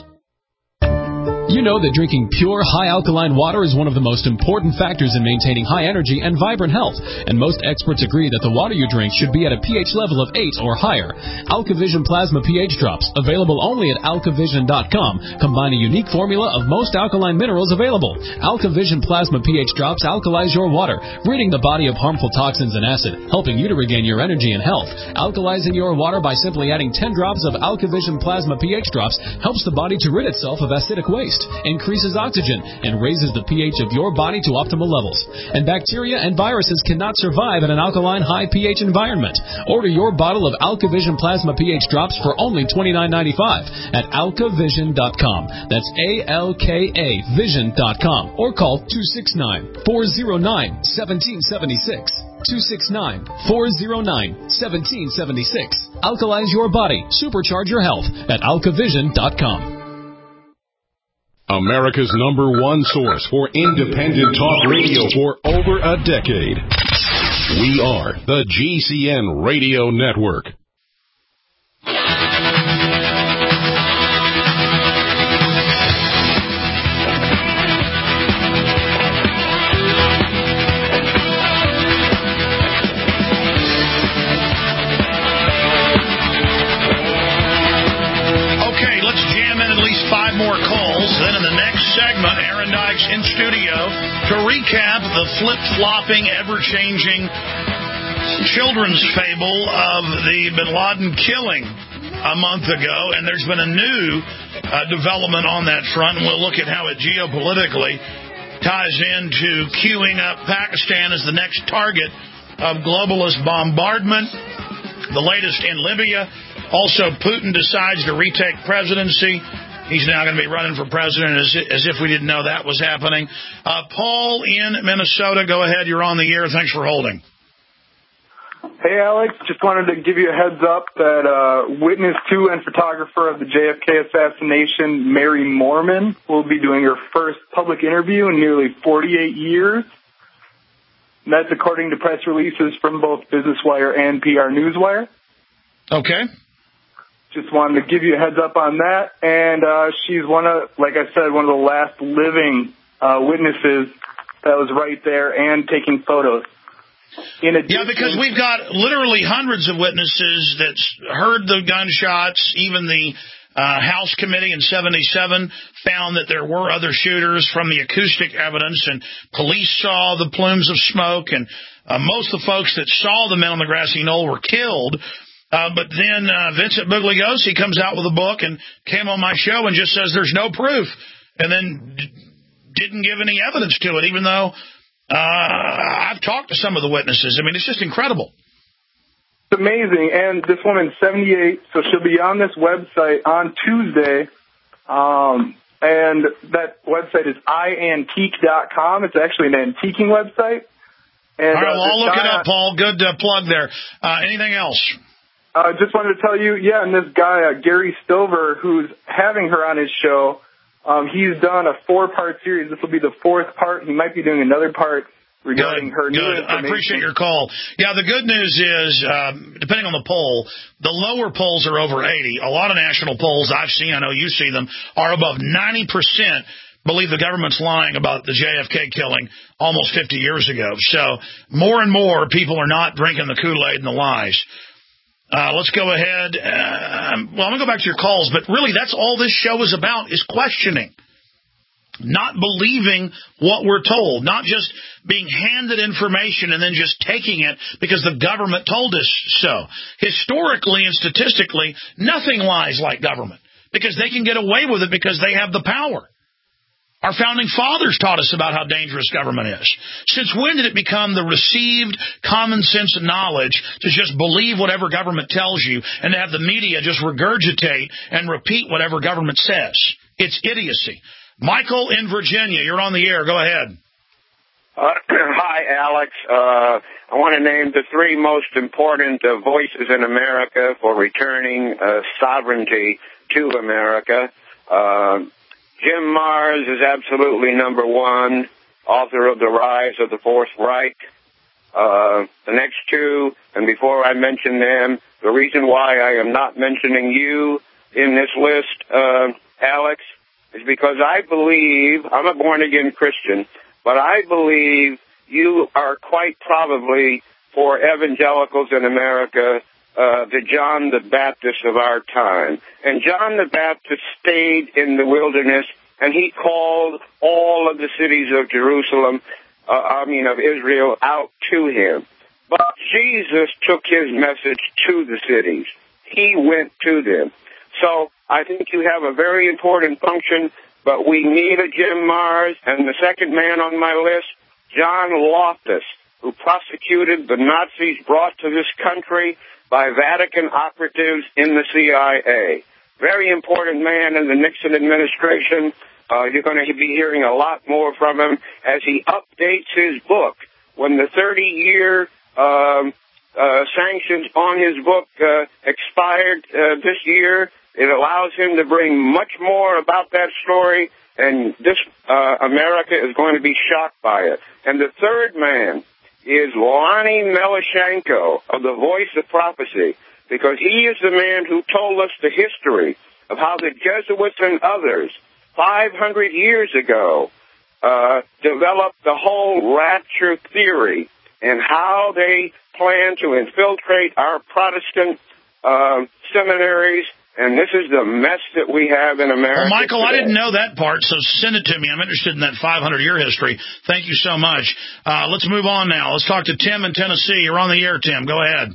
You know that drinking pure, high-alkaline water is one of the most important factors in maintaining high energy and vibrant health, and most experts agree that the water you drink should be at a pH level of eight or higher. AlkaVision Plasma pH Drops, available only at alkavision dot com, combine a unique formula of most alkaline minerals available. AlkaVision Plasma pH Drops alkalize your water, ridding the body of harmful toxins and acid, helping you to regain your energy and health. Alkalizing your water by simply adding ten drops of AlkaVision Plasma pH Drops helps the body to rid itself of acidic waste, increases oxygen, and raises the pH of your body to optimal levels. And bacteria and viruses cannot survive in an alkaline high pH environment. Order your bottle of AlkaVision Plasma pH Drops for only twenty-nine ninety-five at alkavision dot com. That's A L K A vision dot com. Or call two six nine, four zero nine, one seven seven six. two six nine, four zero nine, one seven seven six. Alkalize your body. Supercharge your health at alkavision dot com. America's number one source for independent talk radio for over a decade. We are the G C N Radio Network. Then in the next segment, Aaron Dykes in studio to recap the flip-flopping, ever-changing children's fable of the Bin Laden killing a month ago. And there's been a new uh, development on that front, and we'll look at how it geopolitically ties into queuing up Pakistan as the next target of globalist bombardment. The latest in Libya. Also, Putin decides to retake presidency. He's now going to be running for president as, as if we didn't know that was happening. Uh, Paul in Minnesota, go ahead. You're on the air. Thanks for holding. Hey, Hey, Alex, just wanted to give you a heads up that uh, witness to and photographer of the J F K assassination, Mary Moorman, will be doing her first public interview in nearly forty-eight years. And that's according to press releases from both Business Wire and P R Newswire. Okay. Just wanted to give you a heads up on that. And uh, she's one of, like I said, one of the last living uh, witnesses that was right there and taking photos. In addition, yeah, because we've got literally hundreds of witnesses that heard the gunshots. Even the uh, House committee in seventy-seven found that there were other shooters from the acoustic evidence, and police saw the plumes of smoke, and uh, most of the folks that saw the men on the grassy knoll were killed. Uh, but then uh, Vincent Bugliosi comes out with a book and came on my show and just says there's no proof, and then d- didn't give any evidence to it, even though uh, I've talked to some of the witnesses. I mean, it's just incredible. It's amazing. And this woman's seventy-eight, so she'll be on this website on Tuesday. Um, and that website is i antique dot com. It's actually an antiquing website. And, All right, well, uh, I'll look guy, it up, Paul. Good uh, plug there. Uh, anything else? I uh, just wanted to tell you, yeah, and this guy, uh, Gary Stover, who's having her on his show, um, he's done a four-part series. This will be the fourth part. He might be doing another part regarding good, her new good. information. I appreciate your call. Yeah, the good news is, um, depending on the poll, the lower polls are over eighty. A lot of national polls I've seen, I know you see them, are above ninety percent believe the government's lying about the J F K killing almost fifty years ago. So more and more people are not drinking the Kool-Aid and the lies. Uh, let's go ahead. Uh, well, I'm going to go back to your calls, but really that's all this show is about, is questioning. Not believing what we're told, not just being handed information and then just taking it because the government told us so. Historically and statistically, nothing lies like government because they can get away with it because they have the power. Our founding fathers taught us about how dangerous government is. Since when did it become the received common sense knowledge to just believe whatever government tells you and to have the media just regurgitate and repeat whatever government says? It's idiocy. Michael in Virginia, you're on the air. Go ahead. Uh, hi, Alex. Uh, I want to name the three most important uh, voices in America for returning uh, sovereignty to America. Uh, Jim Marrs is absolutely number one, author of The Rise of the Fourth Reich. Uh, the next two, and before I mention them, the reason why I am not mentioning you in this list, uh, Alex, is because I believe, I'm a born-again Christian, but I believe you are quite probably, for evangelicals in America, Uh, the John the Baptist of our time. And John the Baptist stayed in the wilderness, and he called all of the cities of Jerusalem, uh, I mean of Israel, out to him. But Jesus took his message to the cities. He went to them. So I think you have a very important function, but we need a Jim Marrs. And the second man on my list, John Loftus, who prosecuted the Nazis brought to this country by Vatican operatives in the C I A. Very important man in the Nixon administration. Uh, you're going to be hearing a lot more from him as he updates his book. When the thirty-year um, uh, sanctions on his book uh, expired uh, this year, it allows him to bring much more about that story, and this uh, America is going to be shocked by it. And the third man is Lonnie Melashenko of the Voice of Prophecy, because he is the man who told us the history of how the Jesuits and others five hundred years ago uh, developed the whole rapture theory and how they plan to infiltrate our Protestant uh, seminaries. And this is the mess that we have in America. Well, Michael, today. I didn't know that part, so send it to me. I'm interested in that five hundred year history. Thank you so much. Uh, let's move on now. Let's talk to Tim in Tennessee. You're on the air, Tim. Go ahead.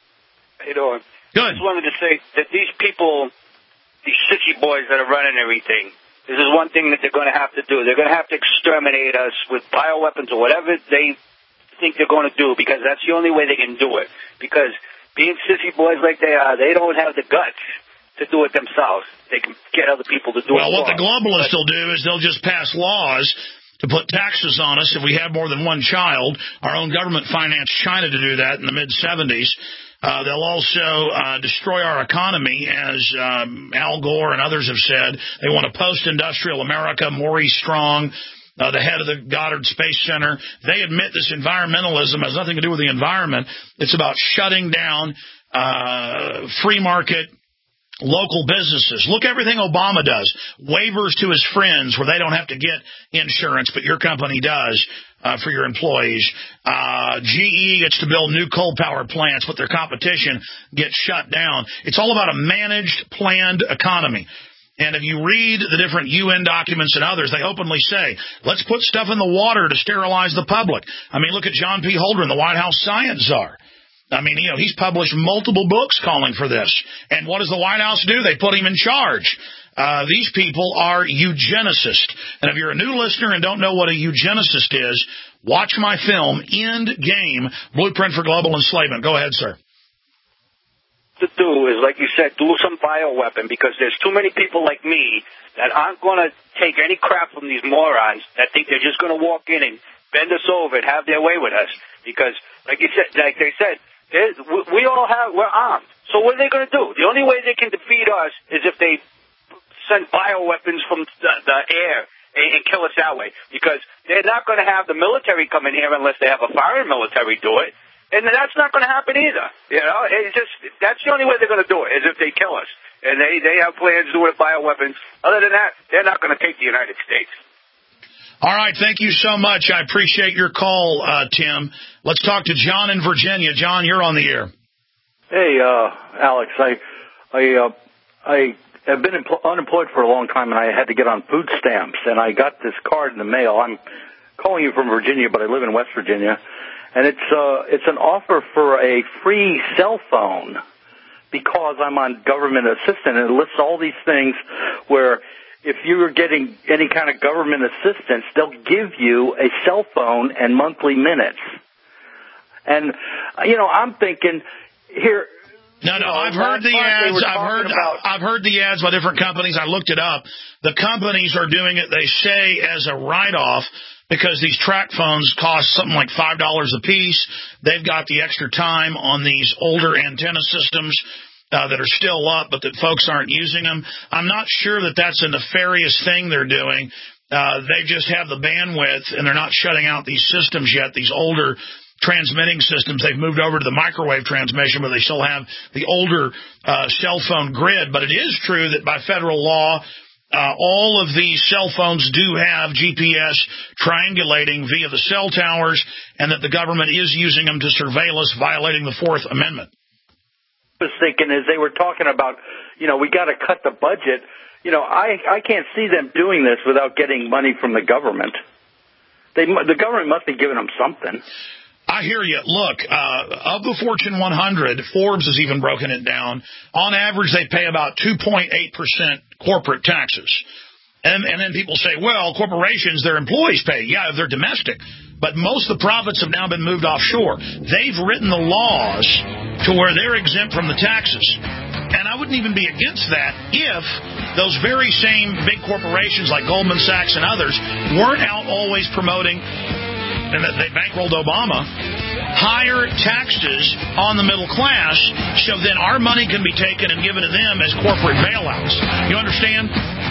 How you doing? Good. I just wanted to say that these people, these sissy boys that are running everything, this is one thing that they're going to have to do. They're going to have to exterminate us with bioweapons or whatever they think they're going to do, because that's the only way they can do it. Because being sissy boys like they are, they don't have the guts to do it themselves. They can get other people to do well, it. Well, what the globalists but, will do is they'll just pass laws to put taxes on us if we have more than one child. Our own government financed China to do that in the mid-seventies. Uh, they'll also uh, destroy our economy, as um, Al Gore and others have said. They want a post-industrial America. Maurice Strong, uh, the head of the Goddard Space Center, they admit this environmentalism has nothing to do with the environment. It's about shutting down uh, free market local businesses. Look, everything Obama does. Waivers to his friends where they don't have to get insurance, but your company does uh, for your employees. Uh, G E gets to build new coal power plants, but their competition gets shut down. It's all about a managed, planned economy. And if you read the different U N documents and others, they openly say, let's put stuff in the water to sterilize the public. I mean, look at John P. Holdren, the White House science czar. I mean, you know, he's published multiple books calling for this. And what does the White House do? They put him in charge. Uh, these people are eugenicists. And if you're a new listener and don't know what a eugenicist is, watch my film, End Game, Blueprint for Global Enslavement. Go ahead, sir. To do is, like you said, do some bioweapon, because there's too many people like me that aren't going to take any crap from these morons that think they're just going to walk in and bend us over and have their way with us. Because, like you said, like they said, we all have, we're armed. So what are they going to do? The only way they can defeat us is if they send bioweapons from the, the air and, and kill us that way. Because they're not going to have the military come in here unless they have a foreign military do it. And that's not going to happen either. You know, it's just, that's the only way they're going to do it, is if they kill us. And they, they have plans to do it with bioweapons. Other than that, they're not going to take the United States. All right, thank you so much. I appreciate your call, uh, Tim. Let's talk to John in Virginia. John, you're on the air. Hey, uh, Alex, I, I, uh, I have been empl- unemployed for a long time, and I had to get on food stamps, and I got this card in the mail. I'm calling you from Virginia, but I live in West Virginia, and it's, uh, it's an offer for a free cell phone because I'm on government assistance, and it lists all these things where if you're getting any kind of government assistance, they'll give you a cell phone and monthly minutes. And, you know, I'm thinking here. No, no, know, I've heard the ads. I've heard, about, I've heard the ads by different companies. I looked it up. The companies are doing it, they say, as a write-off because these track phones cost something like five dollars a piece. They've got the extra time on these older antenna systems Uh, that are still up, but that folks aren't using them. I'm not sure that that's a nefarious thing they're doing. Uh, they just have the bandwidth, and they're not shutting out these systems yet, these older transmitting systems. They've moved over to the microwave transmission, but they still have the older uh, cell phone grid. But it is true that by federal law, uh, all of these cell phones do have G P S triangulating via the cell towers, and that the government is using them to surveil us, violating the Fourth Amendment. was thinking as they were talking about, you know, we got to cut the budget. You know, I I can't see them doing this without getting money from the government. They the government must be giving them something. I hear you. Look, uh, of the Fortune one hundred, Forbes has even broken it down. On average, they pay about two point eight percent corporate taxes. And, and then people say, well, corporations, their employees pay. Yeah, if they're domestic. But most of the profits have now been moved offshore. They've written the laws to where they're exempt from the taxes. And I wouldn't even be against that if those very same big corporations like Goldman Sachs and others weren't out always promoting, and that they bankrolled Obama, higher taxes on the middle class, so then our money can be taken and given to them as corporate bailouts. You understand?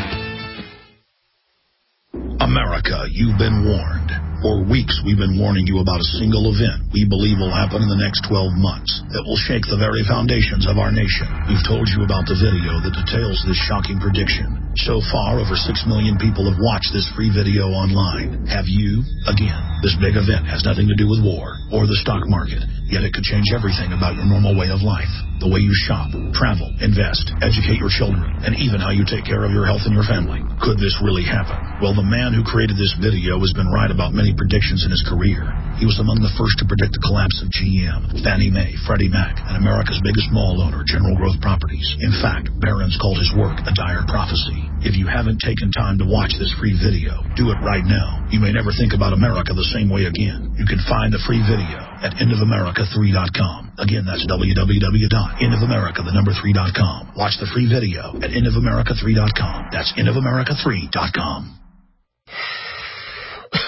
America, you've been warned. For weeks, we've been warning you about a single event we believe will happen in the next twelve months that will shake the very foundations of our nation. We've told you about the video that details this shocking prediction. So far, over six million people have watched this free video online. Have you? Again, this big event has nothing to do with war or the stock market, yet it could change everything about your normal way of life. The way you shop, travel, invest, educate your children, and even how you take care of your health and your family. Could this really happen? Well, the man who created this video has been right about many predictions in his career. He was among the first to predict the collapse of G M, Fannie Mae, Freddie Mac, and America's biggest mall owner, General Growth Properties. In fact, Barron's called his work a dire prophecy. If you haven't taken time to watch this free video, do it right now. You may never think about America the same way again. You can find the free video at end of america three dot com. Again, that's w w w dot end of america the number three dot com. Watch the free video at end of america three dot com. That's end of america three dot com.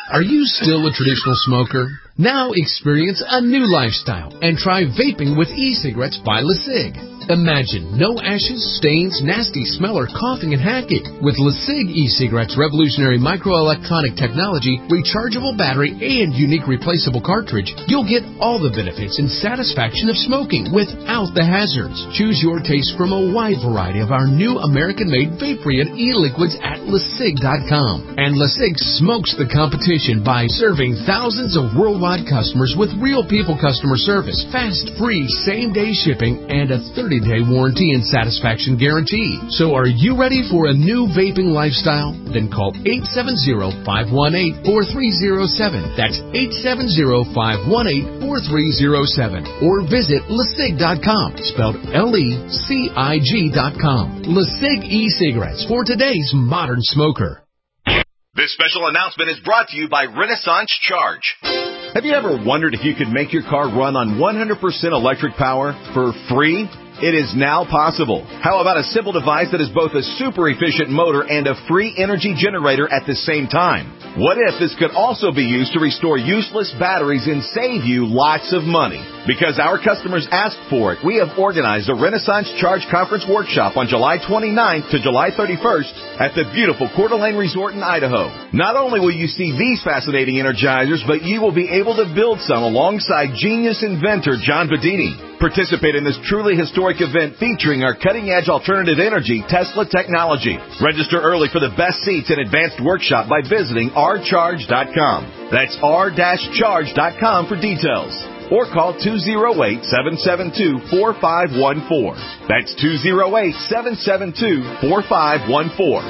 Are you still a traditional smoker? Now experience a new lifestyle and try vaping with e-cigarettes by LeSig. Imagine no ashes, stains, nasty smell, or coughing and hacking. With LeSig e-cigarettes' revolutionary microelectronic technology, rechargeable battery, and unique replaceable cartridge, you'll get all the benefits and satisfaction of smoking without the hazards. Choose your taste from a wide variety of our new American-made vape-free e-liquids at LeSig dot com. And LeSig smokes the competition by serving thousands of worldwide customers with real people customer service, fast, free, same-day shipping, and a thirty-day warranty and satisfaction guarantee. So are you ready for a new vaping lifestyle? Then call eight seven zero, five one eight, four three zero seven. That's eight seven zero, five one eight, four three zero seven. Or visit LeSig dot com, spelled L E C I G dot com. LeSig e-cigarettes for today's modern smoker. This special announcement is brought to you by Renaissance Charge. Have you ever wondered if you could make your car run on one hundred percent electric power for free? It is now possible. How about a simple device that is both a super efficient motor and a free energy generator at the same time? What if this could also be used to restore useless batteries and save you lots of money? Because our customers asked for it, we have organized a Renaissance Charge Conference Workshop on July twenty-ninth to July thirty-first at the beautiful Coeur d'Alene Resort in Idaho. Not only will you see these fascinating energizers, but you will be able to build some alongside genius inventor John Bedini. Participate in this truly historic event featuring our cutting-edge alternative energy Tesla technology. Register early for the best seats and advanced workshop by visiting r charge dot com. That's r charge dot com for details. Or call two oh eight, seven seven two, four five one four. That's two oh eight, seven seven two, four five one four.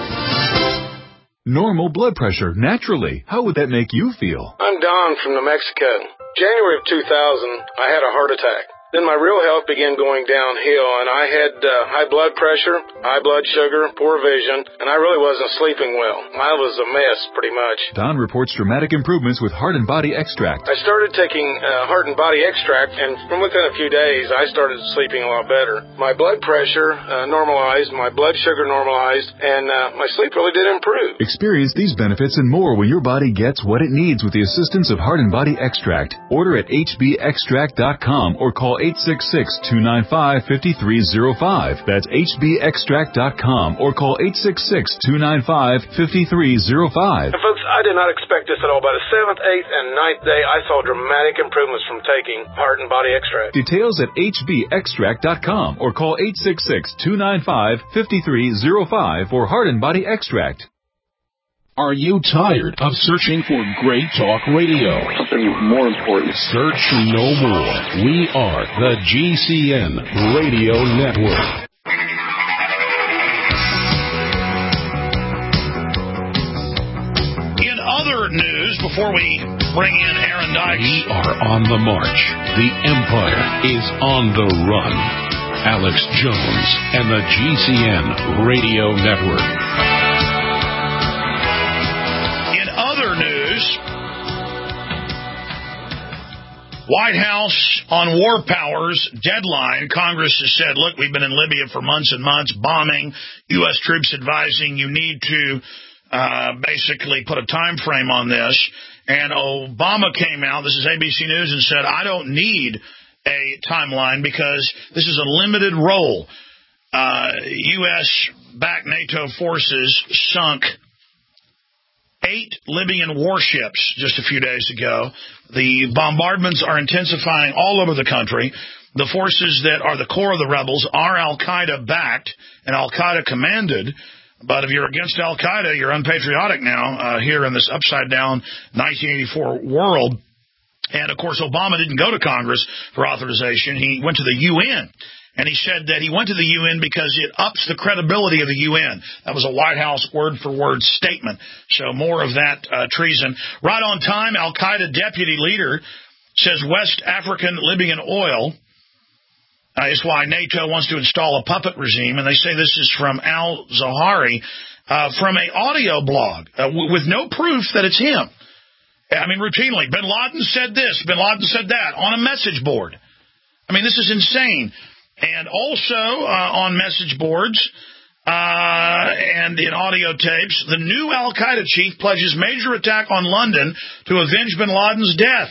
Normal blood pressure, naturally. How would that make you feel? I'm Don from New Mexico. January of two thousand, I had a heart attack. Then my real health began going downhill, and I had uh, high blood pressure, high blood sugar, poor vision, and I really wasn't sleeping well. I was a mess, pretty much. Don reports dramatic improvements with Heart and Body Extract. I started taking uh, Heart and Body Extract, and from within a few days, I started sleeping a lot better. My blood pressure uh, normalized, my blood sugar normalized, and uh, my sleep really did improve. Experience these benefits and more when your body gets what it needs with the assistance of Heart and Body Extract. Order at h b extract dot com or call eight six six, two nine five, five three zero five. That's h b extract dot com or call eight six six, two nine five, five three zero five. And folks, I did not expect this at all. By the seventh, eighth, and ninth day, I saw dramatic improvements from taking Heart and Body Extract. Details at h b extract dot com or call eight six six, two nine five, five three zero five for Heart and Body Extract. Are you tired of searching for great talk radio? Something more important. Search no more. We are the G C N Radio Network. In other news, before we bring in Aaron Dykes, we are on the march. The Empire is on the run. Alex Jones and the G C N Radio Network. Other news, White House on war powers deadline. Congress has said, look, we've been in Libya for months and months, bombing, U S troops advising you need to uh, basically put a time frame on this. And Obama came out, this is A B C News, and said, I don't need a timeline because this is a limited role. Uh, U S-backed NATO forces sunk eight Libyan warships just a few days ago. The bombardments are intensifying all over the country. The forces that are the core of the rebels are al-Qaeda backed and al-Qaeda commanded. But if you're against al-Qaeda, you're unpatriotic now uh, here in this upside-down nineteen eighty-four world. And, of course, Obama didn't go to Congress for authorization. He went to the U N. And he said that he went to the U N because it ups the credibility of the U N. That was a White House word-for-word statement. So more of that uh, treason. Right on time, al-Qaeda deputy leader says West African Libyan oil uh, is why NATO wants to install a puppet regime. And they say this is from al-Zawahiri uh, from an audio blog uh, w- with no proof that it's him. I mean, routinely, Bin Laden said this, Bin Laden said that on a message board. I mean, this is insane. And also uh, on message boards, Uh, and in audio tapes, the new al-Qaeda chief pledges major attack on London to avenge bin Laden's death.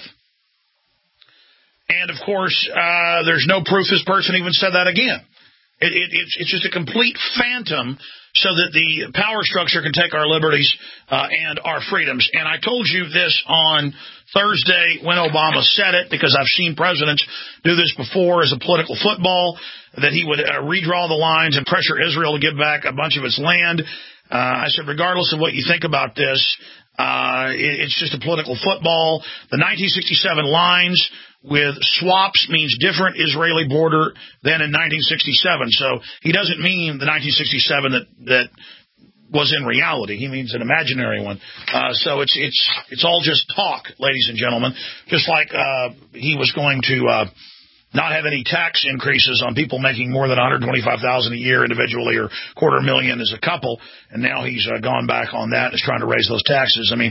And, of course, uh, there's no proof this person even said that again. It, it, it's, it's just a complete phantom so that the power structure can take our liberties uh, and our freedoms. And I told you this on Thursday when Obama said it, because I've seen presidents do this before as a political football, that he would uh, redraw the lines and pressure Israel to give back a bunch of its land. Uh, I said, regardless of what you think about this, uh, it, it's just a political football. The nineteen sixty-seven lines with swaps means different Israeli border than in nineteen sixty-seven. So he doesn't mean the nineteen sixty-seven that, that was in reality. He means an imaginary one. Uh, so it's, it's, it's all just talk, ladies and gentlemen. Just like, uh, he was going to, uh, not have any tax increases on people making more than one hundred twenty-five thousand dollars a year individually or quarter million as a couple, and now he's uh, gone back on that and is trying to raise those taxes. I mean,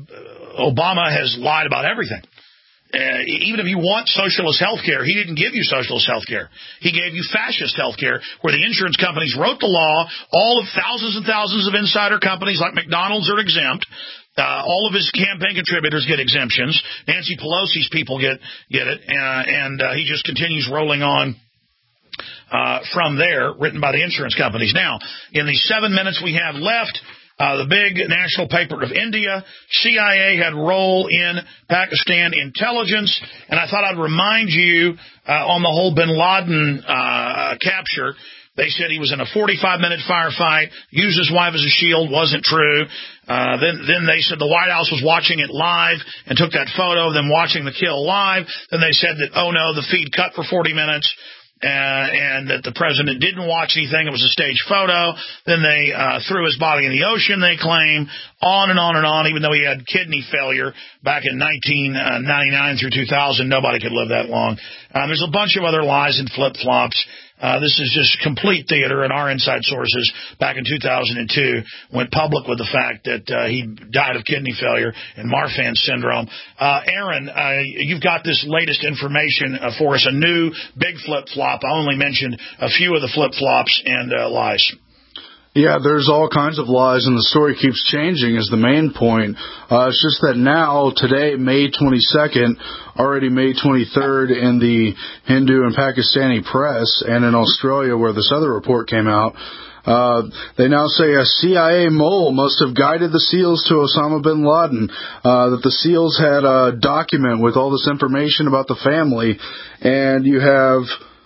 Obama has lied about everything. Uh, even if you want socialist health care, he didn't give you socialist health care. He gave you fascist health care, where the insurance companies wrote the law. All of thousands and thousands of insider companies like McDonald's are exempt. Uh, all of his campaign contributors get exemptions. Nancy Pelosi's people get get it, uh, and uh, he just continues rolling on uh, from there, written by the insurance companies. Now, in the seven minutes we have left, uh, the big national paper of India, C I A had role in Pakistan intelligence, and I thought I'd remind you uh, on the whole bin Laden uh, capture. They said he was in a forty-five minute firefight, used his wife as a shield, wasn't true. Uh, then, then they said the White House was watching it live and took that photo of them watching the kill live. Then they said that, oh no, the feed cut for forty minutes, uh, and that the president didn't watch anything. It was a staged photo. Then they, uh, threw his body in the ocean, they claim, on and on and on, even though he had kidney failure back in nineteen ninety-nine through two thousand. Nobody could live that long. Uh, there's a bunch of other lies and flip-flops. Uh, this is just complete theater, and our inside sources back in two thousand two went public with the fact that uh, he died of kidney failure and Marfan syndrome. Uh, Aaron, uh, you've got this latest information uh, for us, a new big flip-flop. I only mentioned a few of the flip-flops and uh, lies. Yeah, there's all kinds of lies, and the story keeps changing is the main point. Uh, it's just that now, today, May twenty-second, already May twenty-third in the Hindu and Pakistani press, and in Australia where this other report came out, uh, they now say a C I A mole must have guided the SEALs to Osama bin Laden, uh, that the SEALs had a document with all this information about the family, and you have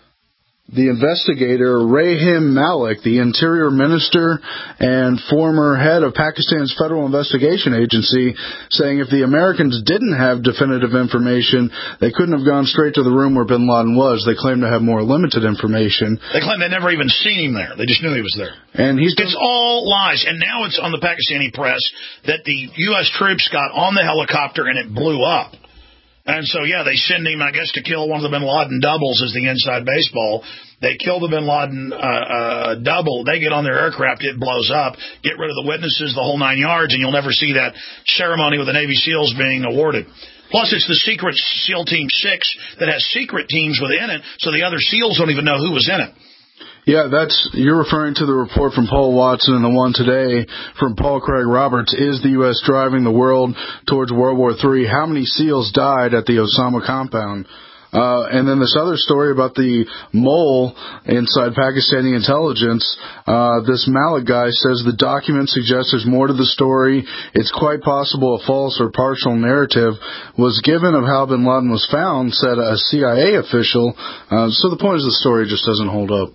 the investigator, Rahim Malik, the interior minister and former head of Pakistan's Federal Investigation Agency, saying if the Americans didn't have definitive information, they couldn't have gone straight to the room where bin Laden was. They claim to have more limited information. They claim they'd never even seen him there. They just knew he was there. And he's It's all lies. And now it's on the Pakistani press that the U S troops got on the helicopter and it blew up. And so, yeah, they send him, I guess, to kill one of the bin Laden doubles as the inside baseball. They kill the bin Laden uh, uh, double. They get on their aircraft. It blows up. Get rid of the witnesses, the whole nine yards, and you'll never see that ceremony with the Navy SEALs being awarded. Plus, it's the secret SEAL Team six that has secret teams within it, so the other SEALs don't even know who was in it. Yeah, that's you're referring to the report from Paul Watson, and the one today from Paul Craig Roberts. Is the U S driving the world towards World War Three? How many SEALs died at the Osama compound? Uh, and then this other story about the mole inside Pakistani intelligence. Uh, this Malik guy says the document suggests there's more to the story. It's quite possible a false or partial narrative was given of how bin Laden was found, said a C I A official. Uh, so the point is the story just doesn't hold up.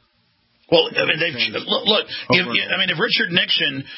Well, I mean, they've, look, look if, I mean, if Richard Nixon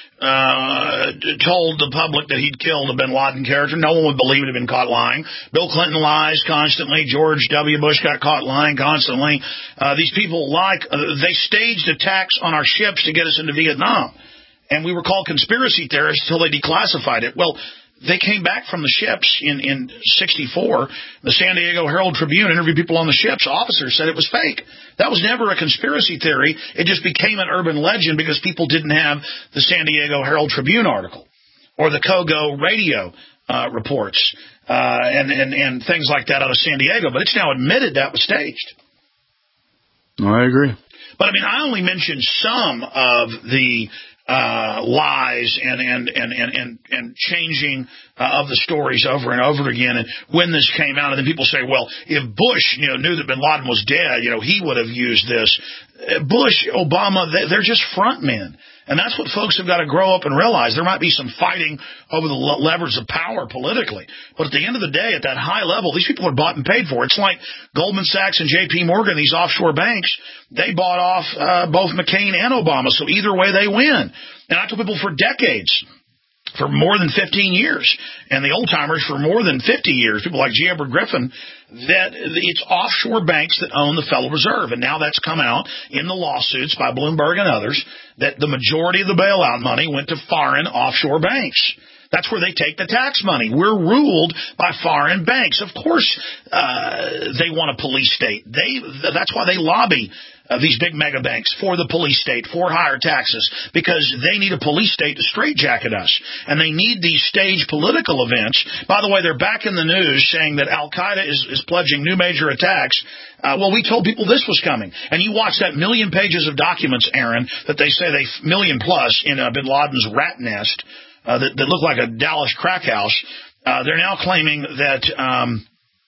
uh, told the public that he'd killed a bin Laden character, no one would believe it had been caught lying. Bill Clinton lies constantly. George W. Bush got caught lying constantly. Uh, these people like, uh, they staged attacks on our ships to get us into Vietnam. And we were called conspiracy theorists until they declassified it. Well, they came back from the ships in, in sixty-four. The San Diego Herald Tribune interviewed people on the ships. Officers said it was fake. That was never a conspiracy theory. It just became an urban legend because people didn't have the San Diego Herald Tribune article or the Kogo radio uh, reports uh, and, and, and things like that out of San Diego. But it's now admitted that was staged. I agree. But, I mean, I only mentioned some of the uh, lies and, and, and, and, and, and changing uh, of the stories over and over again. And when this came out, and then people say, well, if Bush, you know, knew that bin Laden was dead, you know, he would have used this. Bush, Obama, they're just front men. And that's what folks have got to grow up and realize. There might be some fighting over the levers of power politically. But at the end of the day, at that high level, these people are bought and paid for. It's like Goldman Sachs and J P Morgan, these offshore banks, they bought off uh, both McCain and Obama. So either way, they win. And I told people for decades, for more than fifteen years, and the old-timers for more than fifty years, people like G. Edward Griffin, that it's offshore banks that own the Federal Reserve. And now that's come out in the lawsuits by Bloomberg and others, that the majority of the bailout money went to foreign offshore banks. That's where they take the tax money. We're ruled by foreign banks. Of course, uh, they want a police state. They, that's why they lobby Uh, these big mega banks for the police state, for higher taxes, because they need a police state to straitjacket us. And they need these staged political events. By the way, they're back in the news saying that Al-Qaeda is, is pledging new major attacks. Uh, well, we told people this was coming. And you watch that million pages of documents, Aaron, that they say they, million plus in uh, bin Laden's rat nest, uh, that, that look like a Dallas crack house. Uh, they're now claiming that, um,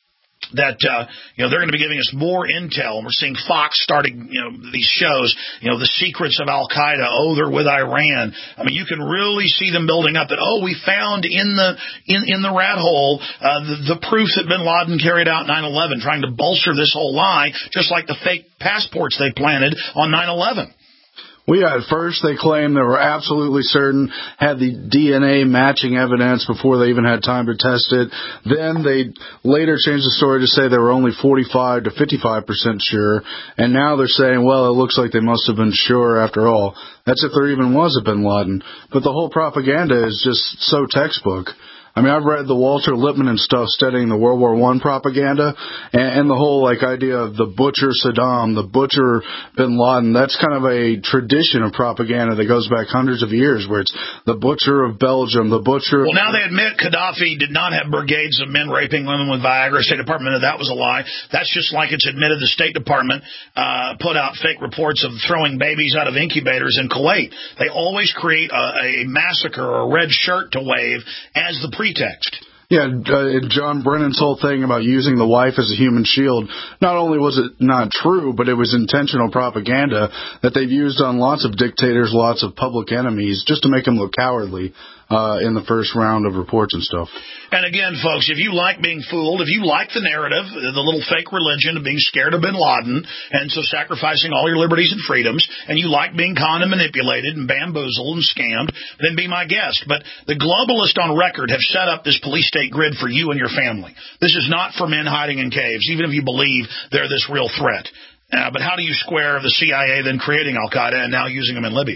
that, uh, you know, they're going to be giving us more intel. And we're seeing Fox starting, you know, these shows, you know, the secrets of Al-Qaeda. Oh, they're with Iran. I mean, you can really see them building up that, oh, we found in the, in, in the rat hole, uh, the, the proof that bin Laden carried out nine eleven, trying to bolster this whole lie, just like the fake passports they planted on nine eleven. Well, yeah, at first they claimed they were absolutely certain, had the D N A matching evidence before they even had time to test it. Then they later changed the story to say they were only forty-five to fifty-five percent sure. And now they're saying, well, it looks like they must have been sure after all. That's if there even was a bin Laden. But the whole propaganda is just so textbook. I mean, I've read the Walter Lippmann and stuff studying the World War One propaganda and, and the whole, like, idea of the butcher Saddam, the butcher bin Laden. That's kind of a tradition of propaganda that goes back hundreds of years, where it's the butcher of Belgium, the butcher... Well, now they admit Gaddafi did not have brigades of men raping women with Viagra. State Department admitted that was a lie. That's just like it's admitted the State Department uh, put out fake reports of throwing babies out of incubators in Kuwait. They always create a, a massacre or a red shirt to wave as the pretext. Yeah, uh, John Brennan's whole thing about using the wife as a human shield, not only was it not true, but it was intentional propaganda that they've used on lots of dictators, lots of public enemies, just to make them look cowardly uh, in the first round of reports and stuff. And again, folks, if you like being fooled, if you like the narrative, the little fake religion of being scared of bin Laden, and so sacrificing all your liberties and freedoms, and you like being conned and manipulated and bamboozled and scammed, then be my guest. But the globalists on record have set up this police state grid for you and your family. This is not for men hiding in caves, even if you believe they're this real threat. Uh, but how do you square the C I A then creating Al-Qaeda and now using them in Libya?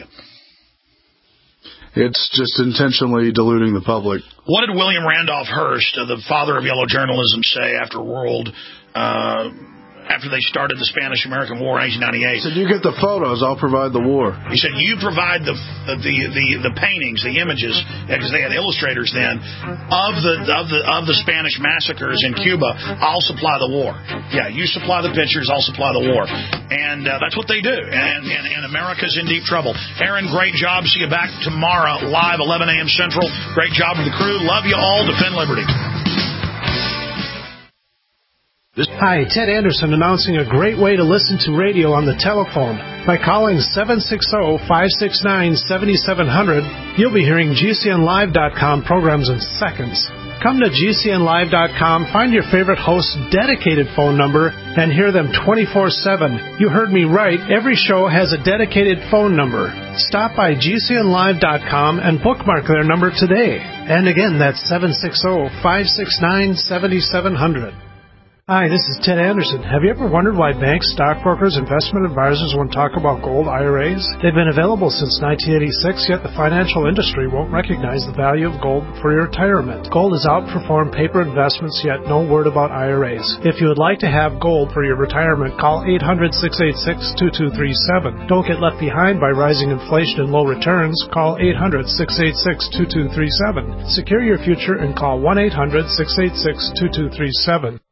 It's just intentionally deluding the public. What did William Randolph Hearst, uh, the father of yellow journalism, say after World... Uh, after they started the Spanish-American War in eighteen ninety-eight. He said, you get the photos, I'll provide the war. He said, you provide the the the, the paintings, the images, because they had illustrators then, of the of the of the Spanish massacres in Cuba. I'll supply the war. Yeah, you supply the pictures, I'll supply the war. And uh, that's what they do. And, and, and America's in deep trouble. Aaron, great job. See you back tomorrow, live, eleven a.m. Central. Great job with the crew. Love you all. Defend liberty. Hi, Ted Anderson announcing a great way to listen to radio on the telephone. By calling seven six zero, five six nine, seven seven zero zero, you'll be hearing G C N live dot com programs in seconds. Come to G C N live dot com, find your favorite host's dedicated phone number, and hear them twenty-four seven. You heard me right. Every show has a dedicated phone number. Stop by G C N live dot com and bookmark their number today. And again, that's seven six zero, five six nine, seven seven zero zero. Hi, this is Ted Anderson. Have you ever wondered why banks, stockbrokers, investment advisors won't talk about gold I R As? They've been available since nineteen eighty-six, yet the financial industry won't recognize the value of gold for your retirement. Gold has outperformed paper investments, yet no word about I R As. If you would like to have gold for your retirement, call eight hundred, six eight six, two two three seven. Don't get left behind by rising inflation and low returns. Call eight hundred, six eight six, two two three seven. Secure your future and call one eight hundred, six eight six, two two three seven.